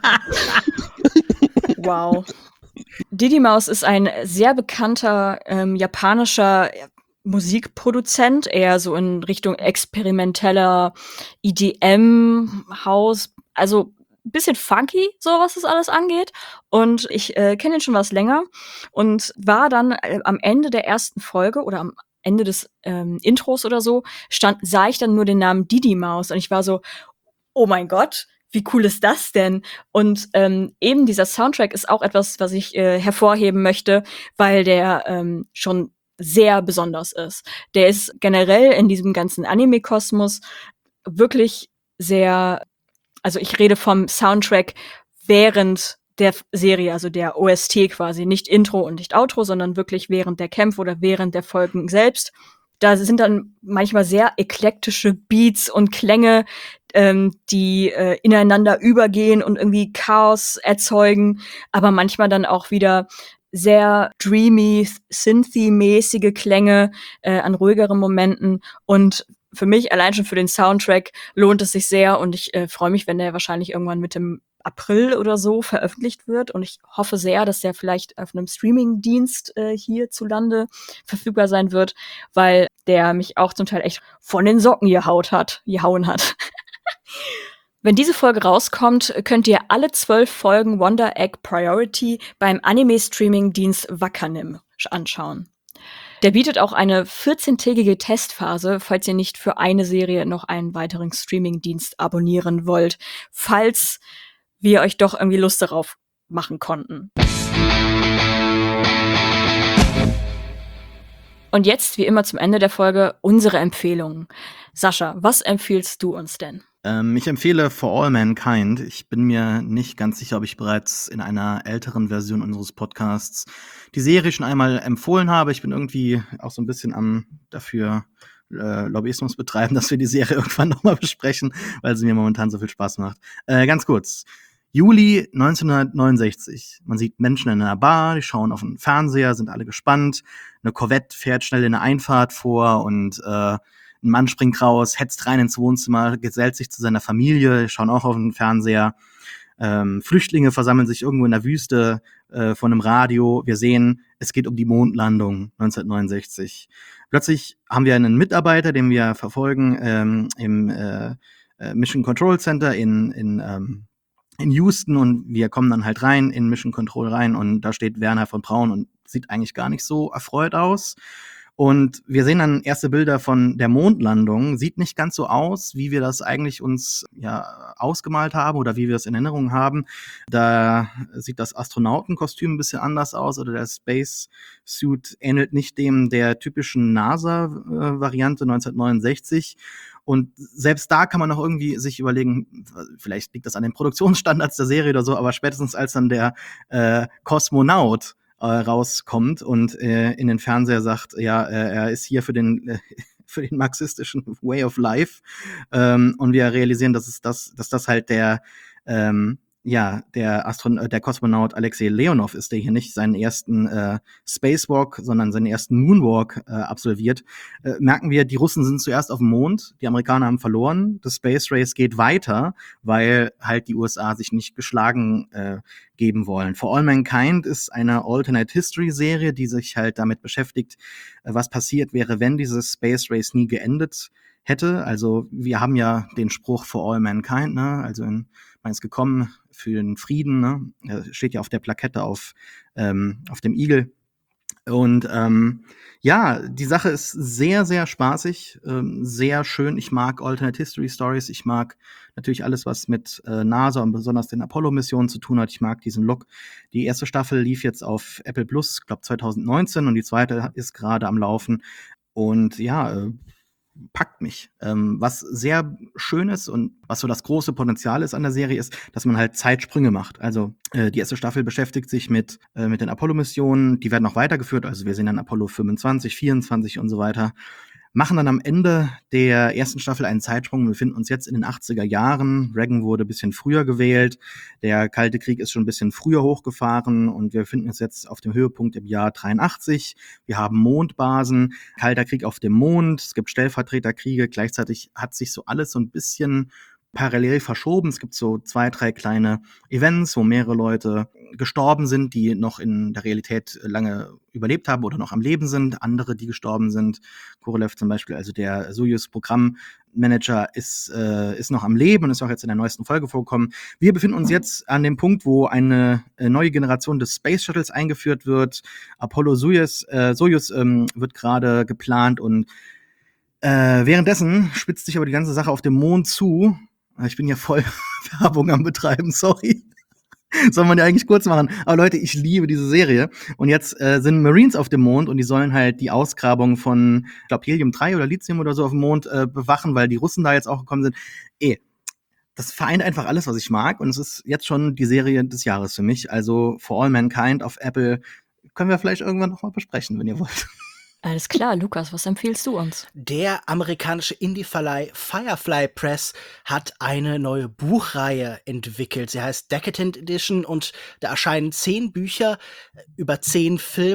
Wow. Didi Maus ist ein sehr bekannter ähm, japanischer Musikproduzent, eher so in Richtung experimenteller E D M-Haus, also ein bisschen funky, so was das alles angeht. Und ich äh, kenne ihn schon was länger und war dann äh, am Ende der ersten Folge oder am Ende des ähm, Intros oder so, stand, sah ich dann nur den Namen Didi Maus und ich war so, oh mein Gott, wie cool ist das denn? Und ähm, eben dieser Soundtrack ist auch etwas, was ich äh, hervorheben möchte, weil der ähm, schon sehr besonders ist. Der ist generell in diesem ganzen Anime-Kosmos wirklich sehr, also ich rede vom Soundtrack während der Serie, also der O S T quasi, nicht Intro und nicht Outro, sondern wirklich während der Kämpfe oder während der Folgen selbst. Da sind dann manchmal sehr eklektische Beats und Klänge, ähm, die äh, ineinander übergehen und irgendwie Chaos erzeugen, aber manchmal dann auch wieder sehr dreamy, synthy-mäßige Klänge äh, an ruhigeren Momenten. Und für mich allein schon für den Soundtrack lohnt es sich sehr und ich äh, freue mich, wenn der wahrscheinlich irgendwann Mitte April oder so veröffentlicht wird und ich hoffe sehr, dass der vielleicht auf einem Streaming-Dienst äh, hierzulande verfügbar sein wird, weil der mich auch zum Teil echt von den Socken gehaut hat, gehauen hat. Wenn diese Folge rauskommt, könnt ihr alle zwölf Folgen Wonder Egg Priority beim Anime-Streaming-Dienst Wakanim anschauen. Der bietet auch eine vierzehntägige Testphase, falls ihr nicht für eine Serie noch einen weiteren Streaming-Dienst abonnieren wollt, falls wir euch doch irgendwie Lust darauf machen konnten. Und jetzt, wie immer zum Ende der Folge, unsere Empfehlungen. Sascha, was empfiehlst du uns denn? Ähm, ich empfehle For All Mankind. Ich bin mir nicht ganz sicher, ob ich bereits in einer älteren Version unseres Podcasts die Serie schon einmal empfohlen habe. Ich bin irgendwie auch so ein bisschen am dafür äh, Lobbyismus betreiben, dass wir die Serie irgendwann nochmal besprechen, weil sie mir momentan so viel Spaß macht. Äh, ganz kurz. Juli neunzehnhundertneunundsechzig. Man sieht Menschen in einer Bar, die schauen auf den Fernseher, sind alle gespannt. Eine Corvette fährt schnell in eine Einfahrt vor und äh, ein Mann springt raus, hetzt rein ins Wohnzimmer, gesellt sich zu seiner Familie, schauen auch auf den Fernseher. Ähm, Flüchtlinge versammeln sich irgendwo in der Wüste äh, vor einem Radio. Wir sehen, es geht um die Mondlandung neunzehnhundertneunundsechzig. Plötzlich haben wir einen Mitarbeiter, den wir verfolgen ähm, im äh, Mission Control Center in, in, ähm, in Houston und wir kommen dann halt rein in Mission Control rein und da steht Werner von Braun und sieht eigentlich gar nicht so erfreut aus. Und wir sehen dann erste Bilder von der Mondlandung. Sieht nicht ganz so aus, wie wir das eigentlich uns ja ausgemalt haben oder wie wir es in Erinnerung haben. Da sieht das Astronautenkostüm ein bisschen anders aus oder der Space-Suit ähnelt nicht dem der typischen NASA-Variante neunzehnhundertneunundsechzig. Und selbst da kann man noch irgendwie sich überlegen, vielleicht liegt das an den Produktionsstandards der Serie oder so, aber spätestens als dann der äh, Kosmonaut äh, rauskommt und äh, in den Fernseher sagt, ja, äh, er ist hier für den äh, für den marxistischen Way of Life ähm, und wir realisieren, dass es das, dass das halt der ähm, ja, der Astron- der Kosmonaut Alexei Leonov ist, der hier nicht seinen ersten äh, Spacewalk, sondern seinen ersten Moonwalk äh, absolviert, äh, merken wir, die Russen sind zuerst auf dem Mond, die Amerikaner haben verloren, das Space Race geht weiter, weil halt die U S A sich nicht geschlagen äh, geben wollen. For All Mankind ist eine Alternate History Serie, die sich halt damit beschäftigt, äh, was passiert wäre, wenn dieses Space Race nie geendet hätte. Also wir haben ja den Spruch For All Mankind, ne? Also in man ist gekommen für den Frieden, ne? Steht ja auf der Plakette auf, ähm, auf dem Igel. Und ähm, ja, die Sache ist sehr, sehr spaßig, ähm, sehr schön. Ich mag Alternate History Stories. Ich mag natürlich alles, was mit äh, NASA und besonders den Apollo-Missionen zu tun hat. Ich mag diesen Look. Die erste Staffel lief jetzt auf Apple Plus, glaube zwanzig neunzehn und die zweite ist gerade am Laufen. Und ja, äh, packt mich. Ähm, was sehr schön ist und was so das große Potenzial ist an der Serie ist, dass man halt Zeitsprünge macht. Also äh, die erste Staffel beschäftigt sich mit äh, mit den Apollo-Missionen, die werden noch weitergeführt. Also wir sehen dann Apollo fünfundzwanzig, vierundzwanzig und so weiter. Machen dann am Ende der ersten Staffel einen Zeitsprung. Wir befinden uns jetzt in den achtziger Jahren. Reagan wurde ein bisschen früher gewählt. Der Kalte Krieg ist schon ein bisschen früher hochgefahren und wir befinden uns jetzt auf dem Höhepunkt im Jahr dreiundachtzig. Wir haben Mondbasen, Kalter Krieg auf dem Mond. Es gibt Stellvertreterkriege. Gleichzeitig hat sich so alles so ein bisschen parallel verschoben. Es gibt so zwei, drei kleine Events, wo mehrere Leute gestorben sind, die noch in der Realität lange überlebt haben oder noch am Leben sind. Andere, die gestorben sind. Korolev zum Beispiel, also der Soyuz-Programmmanager, ist, äh, ist noch am Leben und ist auch jetzt in der neuesten Folge vorgekommen. Wir befinden uns jetzt an dem Punkt, wo eine äh, neue Generation des Space Shuttles eingeführt wird. Apollo-Soyuz äh, Soyuz, ähm, wird gerade geplant und äh, währenddessen spitzt sich aber die ganze Sache auf dem Mond zu. Ich bin ja voll Werbung am Betreiben, sorry. Soll man ja eigentlich kurz machen. Aber Leute, ich liebe diese Serie. Und jetzt äh, sind Marines auf dem Mond und die sollen halt die Ausgrabung von, ich glaube, Helium drei oder Lithium oder so auf dem Mond äh, bewachen, weil die Russen da jetzt auch gekommen sind. Eh, das vereint einfach alles, was ich mag. Und es ist jetzt schon die Serie des Jahres für mich. Also For All Mankind auf Apple können wir vielleicht irgendwann noch mal besprechen, wenn ihr wollt. Alles klar, Lukas, was empfiehlst du uns? Der amerikanische Indie-Verleih Firefly Press hat eine neue Buchreihe entwickelt. Sie heißt Decadent Edition und da erscheinen zehn Bücher über zehn Filme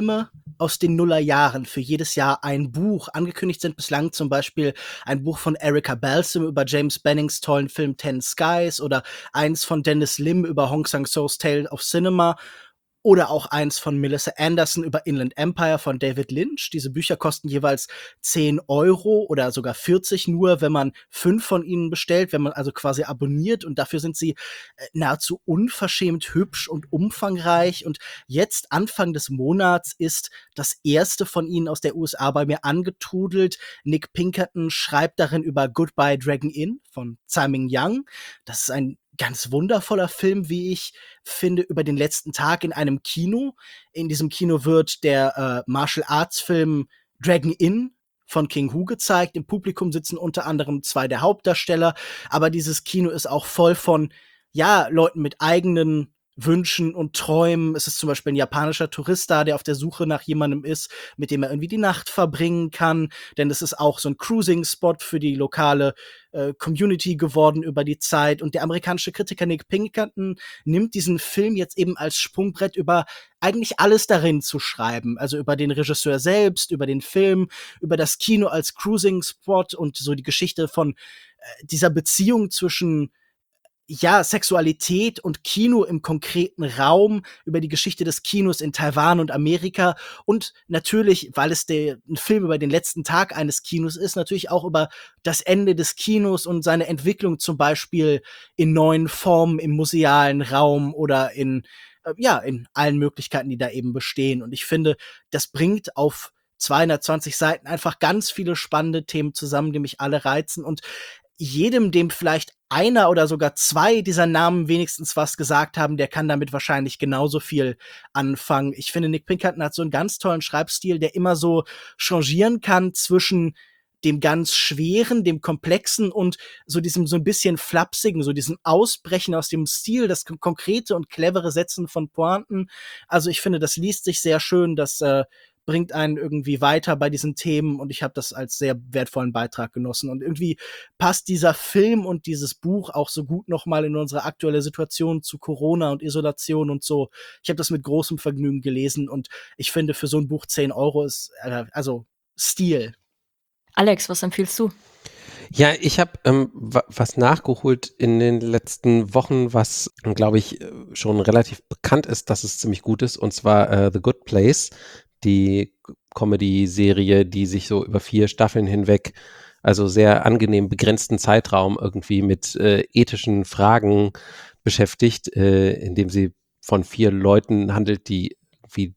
aus den Nullerjahren für jedes Jahr ein Buch. Angekündigt sind bislang zum Beispiel ein Buch von Erica Balsam über James Bennings tollen Film Ten Skies oder eins von Dennis Lim über Hong Sang-soo's Tale of Cinema. Oder auch eins von Melissa Anderson über Inland Empire von David Lynch. Diese Bücher kosten jeweils zehn Euro oder sogar vierzig nur, wenn man fünf von ihnen bestellt, wenn man also quasi abonniert. Und dafür sind sie äh, nahezu unverschämt hübsch und umfangreich. Und jetzt, Anfang des Monats, ist das erste von ihnen aus der U S A bei mir angetrudelt. Nick Pinkerton schreibt darin über Goodbye Dragon Inn von Tsai Ming-liang. Das ist ein ganz wundervoller Film, wie ich finde, über den letzten Tag in einem Kino. In diesem Kino wird der äh, Martial Arts Film Dragon Inn von King Hu gezeigt. Im Publikum sitzen unter anderem zwei der Hauptdarsteller, aber dieses Kino ist auch voll von, ja, Leuten mit eigenen Wünschen und Träumen. Es ist zum Beispiel ein japanischer Tourist da, der auf der Suche nach jemandem ist, mit dem er irgendwie die Nacht verbringen kann. Denn es ist auch so ein Cruising-Spot für die lokale äh, Community geworden über die Zeit. Und der amerikanische Kritiker Nick Pinkerton nimmt diesen Film jetzt eben als Sprungbrett über eigentlich alles darin zu schreiben. Also über den Regisseur selbst, über den Film, über das Kino als Cruising-Spot und so die Geschichte von äh, dieser Beziehung zwischen ja, Sexualität und Kino im konkreten Raum, über die Geschichte des Kinos in Taiwan und Amerika und natürlich, weil es der, ein Film über den letzten Tag eines Kinos ist, natürlich auch über das Ende des Kinos und seine Entwicklung zum Beispiel in neuen Formen im musealen Raum oder in, äh, ja, in allen Möglichkeiten, die da eben bestehen. Und ich finde, das bringt auf zweihundertzwanzig Seiten einfach ganz viele spannende Themen zusammen, die mich alle reizen und jedem, dem vielleicht einer oder sogar zwei dieser Namen wenigstens was gesagt haben, der kann damit wahrscheinlich genauso viel anfangen. Ich finde, Nick Pinkerton hat so einen ganz tollen Schreibstil, der immer so changieren kann zwischen dem ganz Schweren, dem Komplexen und so diesem so ein bisschen Flapsigen, so diesem Ausbrechen aus dem Stil, das kon- konkrete und clevere Setzen von Pointen. Also ich finde, das liest sich sehr schön, das äh, bringt einen irgendwie weiter bei diesen Themen und ich habe das als sehr wertvollen Beitrag genossen. Und irgendwie passt dieser Film und dieses Buch auch so gut nochmal in unsere aktuelle Situation zu Corona und Isolation und so. Ich habe das mit großem Vergnügen gelesen und ich finde, für so ein Buch zehn Euro ist, äh, also Stil. Alex, was empfiehlst du? Ja, ich habe ähm, wa- was nachgeholt in den letzten Wochen, was, glaube ich, äh, schon relativ bekannt ist, dass es ziemlich gut ist, und zwar äh, The Good Place, die K- Comedy-Serie, die sich so über vier Staffeln hinweg, also sehr angenehm begrenzten Zeitraum irgendwie mit äh, ethischen Fragen beschäftigt, äh, indem sie von vier Leuten handelt, die irgendwie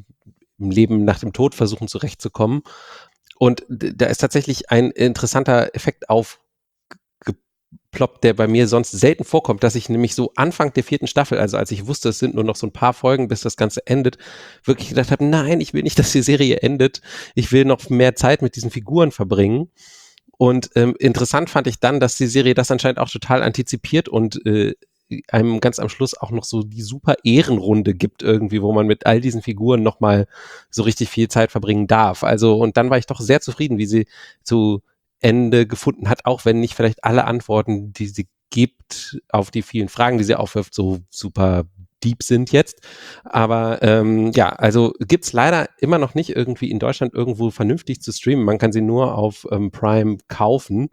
im Leben nach dem Tod versuchen zurechtzukommen. Und d- da ist tatsächlich ein interessanter Effekt aufgeploppt, der bei mir sonst selten vorkommt, dass ich nämlich so Anfang der vierten Staffel, also als ich wusste, es sind nur noch so ein paar Folgen, bis das Ganze endet, wirklich gedacht habe, nein, ich will nicht, dass die Serie endet. Ich will noch mehr Zeit mit diesen Figuren verbringen. Und ähm, interessant fand ich dann, dass die Serie das anscheinend auch total antizipiert und äh, einem ganz am Schluss auch noch so die super Ehrenrunde gibt irgendwie, wo man mit all diesen Figuren nochmal so richtig viel Zeit verbringen darf. Also, und dann war ich doch sehr zufrieden, wie sie zu Ende gefunden hat, auch wenn nicht vielleicht alle Antworten, die sie gibt, auf die vielen Fragen, die sie aufwirft, so super deep sind jetzt. Aber ähm, ja, also gibt's leider immer noch nicht irgendwie in Deutschland irgendwo vernünftig zu streamen. Man kann sie nur auf ähm, Prime kaufen.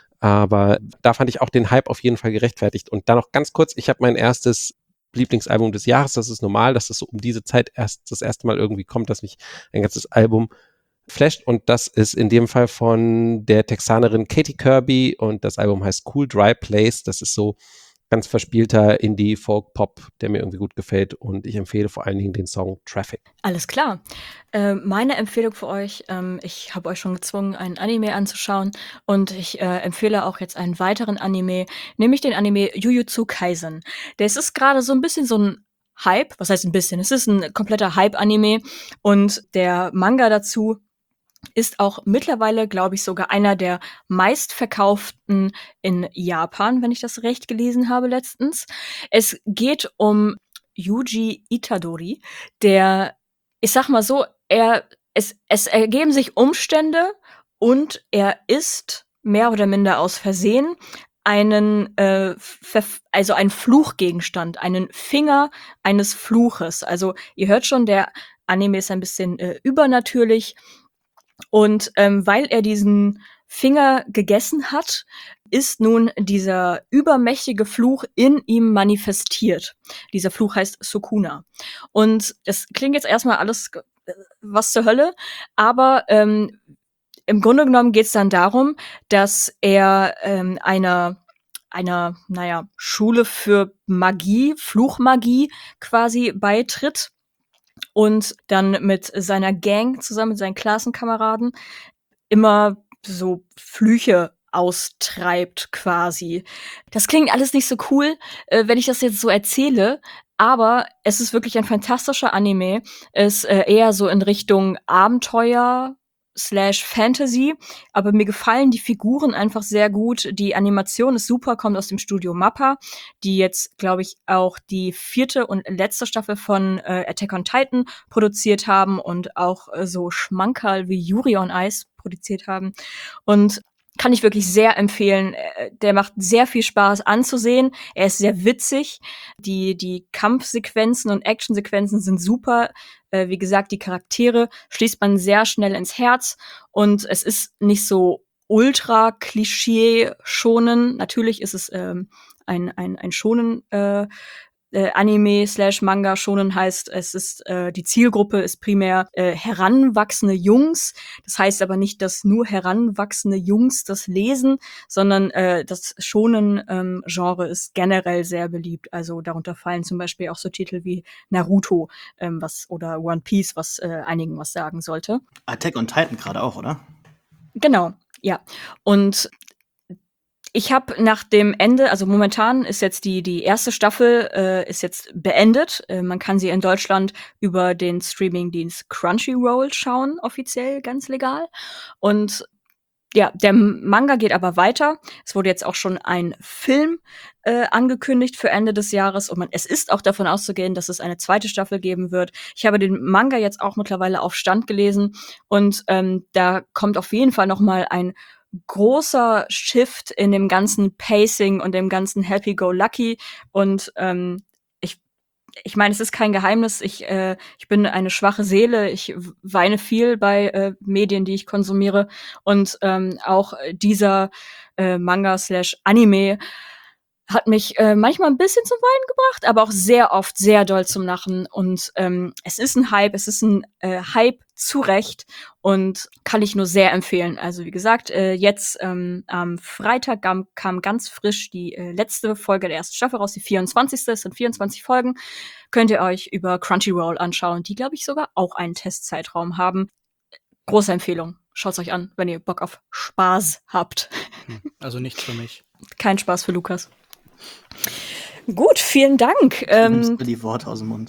Aber da fand ich auch den Hype auf jeden Fall gerechtfertigt. Und dann noch ganz kurz, ich habe mein erstes Lieblingsalbum des Jahres. Das ist normal, dass das so um diese Zeit erst das erste Mal irgendwie kommt, dass mich ein ganzes Album flasht. Und das ist in dem Fall von der Texanerin Katy Kirby und das Album heißt Cool Dry Place. Das ist so ganz verspielter Indie-Folk-Pop, der mir irgendwie gut gefällt. Und ich empfehle vor allen Dingen den Song Traffic. Alles klar. Ähm, meine Empfehlung für euch, ähm, ich habe euch schon gezwungen, einen Anime anzuschauen und ich äh, empfehle auch jetzt einen weiteren Anime, nämlich den Anime Jujutsu Kaisen. Das ist gerade so ein bisschen so ein Hype, was heißt ein bisschen? Es ist ein kompletter Hype-Anime und der Manga dazu ist auch mittlerweile, glaube ich, sogar einer der meistverkauften in Japan, wenn ich das recht gelesen habe letztens. Es geht um Yuji Itadori, der, ich sag mal so, er, es, es ergeben sich Umstände und er ist mehr oder minder aus Versehen einen, äh, Verf- also einen Fluchgegenstand, einen Finger eines Fluches. Also ihr hört schon, der Anime ist ein bisschen äh, übernatürlich. Und ähm, weil er diesen Finger gegessen hat, ist nun dieser übermächtige Fluch in ihm manifestiert. Dieser Fluch heißt Sukuna. Und das klingt jetzt erstmal alles äh, was zur Hölle, aber ähm, im Grunde genommen geht es dann darum, dass er ähm, einer einer, naja, Schule für Magie, Fluchmagie quasi beitritt und dann mit seiner Gang zusammen mit seinen Klassenkameraden immer so Flüche austreibt quasi. Das klingt alles nicht so cool, äh, wenn ich das jetzt so erzähle, aber es ist wirklich ein fantastischer Anime. Es ist äh, eher so in Richtung Abenteuer slash Fantasy, aber mir gefallen die Figuren einfach sehr gut. Die Animation ist super, kommt aus dem Studio Mappa, die jetzt, glaube ich, auch die vierte und letzte Staffel von äh, Attack on Titan produziert haben und auch äh, so Schmankerl wie Yuri on Ice produziert haben. Und kann ich wirklich sehr empfehlen. Der macht sehr viel Spaß anzusehen. Er ist sehr witzig. Die, die Kampfsequenzen und Actionsequenzen sind super. Äh, wie gesagt, die Charaktere schließt man sehr schnell ins Herz. Und es ist nicht so ultra Klischee-schonen. Natürlich ist es ähm, ein, ein, ein schonen äh, Äh, Anime slash Manga schonen heißt, es ist äh, die Zielgruppe ist primär äh, heranwachsende Jungs. Das heißt aber nicht, dass nur heranwachsende Jungs das lesen, sondern äh, das schonen ähm, Genre ist generell sehr beliebt. Also darunter fallen zum Beispiel auch so Titel wie Naruto ähm, was oder One Piece, was äh, einigen was sagen sollte. Attack on Titan gerade auch, oder? Genau, ja. Und ich habe nach dem Ende, also momentan ist jetzt die die erste Staffel äh, ist jetzt beendet. Äh, man kann sie in Deutschland über den Streamingdienst Crunchyroll schauen, offiziell ganz legal. Und ja, der Manga geht aber weiter. Es wurde jetzt auch schon ein Film äh, angekündigt für Ende des Jahres und man, es ist auch davon auszugehen, dass es eine zweite Staffel geben wird. Ich habe den Manga jetzt auch mittlerweile auf Stand gelesen und ähm, da kommt auf jeden Fall noch mal ein großer Shift in dem ganzen Pacing und dem ganzen Happy-Go-Lucky und ähm, ich ich meine, es ist kein Geheimnis, ich äh, ich bin eine schwache Seele, ich weine viel bei äh, Medien, die ich konsumiere und ähm, auch dieser äh, Manga slash Anime hat mich äh, manchmal ein bisschen zum Weinen gebracht, aber auch sehr oft sehr doll zum Lachen. Und ähm, es ist ein Hype, es ist ein äh, Hype zu Recht und kann ich nur sehr empfehlen. Also wie gesagt, äh, jetzt ähm, am Freitag kam, kam ganz frisch die äh, letzte Folge der ersten Staffel raus, die vierundzwanzigste Es sind vierundzwanzig Folgen. Könnt ihr euch über Crunchyroll anschauen, die, glaube ich, sogar auch einen Testzeitraum haben. Große Empfehlung. Schaut's euch an, wenn ihr Bock auf Spaß habt. Also nichts für mich. Kein Spaß für Lukas. Gut, vielen Dank. Du Ähm, nimmst mir die Worte aus dem Mund.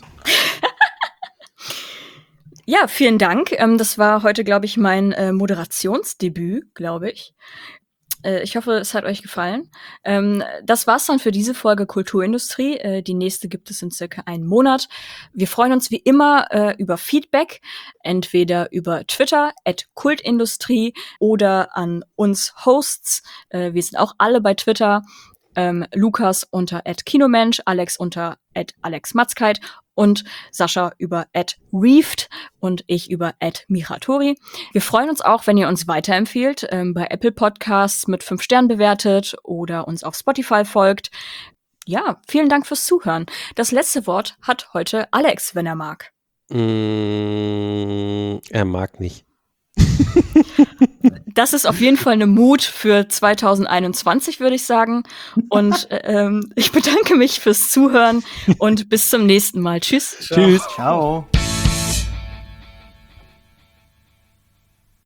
ja, vielen Dank. Ähm, das war heute, glaube ich, mein äh, Moderationsdebüt, glaube ich. Äh, ich hoffe, es hat euch gefallen. Ähm, das war's dann für diese Folge Kulturindustrie. Äh, die nächste gibt es in circa einem Monat. Wir freuen uns wie immer äh, über Feedback, entweder über Twitter at Kultindustrie oder an uns Hosts. Äh, wir sind auch alle bei Twitter. Ähm, Lukas unter at Kinomensch, Alex unter at Alex Matzkeit und Sascha über at Reeft und ich über at Michatori. Wir freuen uns auch, wenn ihr uns weiterempfehlt, ähm, bei Apple Podcasts mit fünf Sternen bewertet oder uns auf Spotify folgt. Ja, vielen Dank fürs Zuhören. Das letzte Wort hat heute Alex, wenn er mag. Mm, er mag nicht. Das ist auf jeden Fall eine Mut für zwanzig einundzwanzig, würde ich sagen. Und ähm, ich bedanke mich fürs Zuhören und bis zum nächsten Mal. Tschüss. Tschüss. Ciao.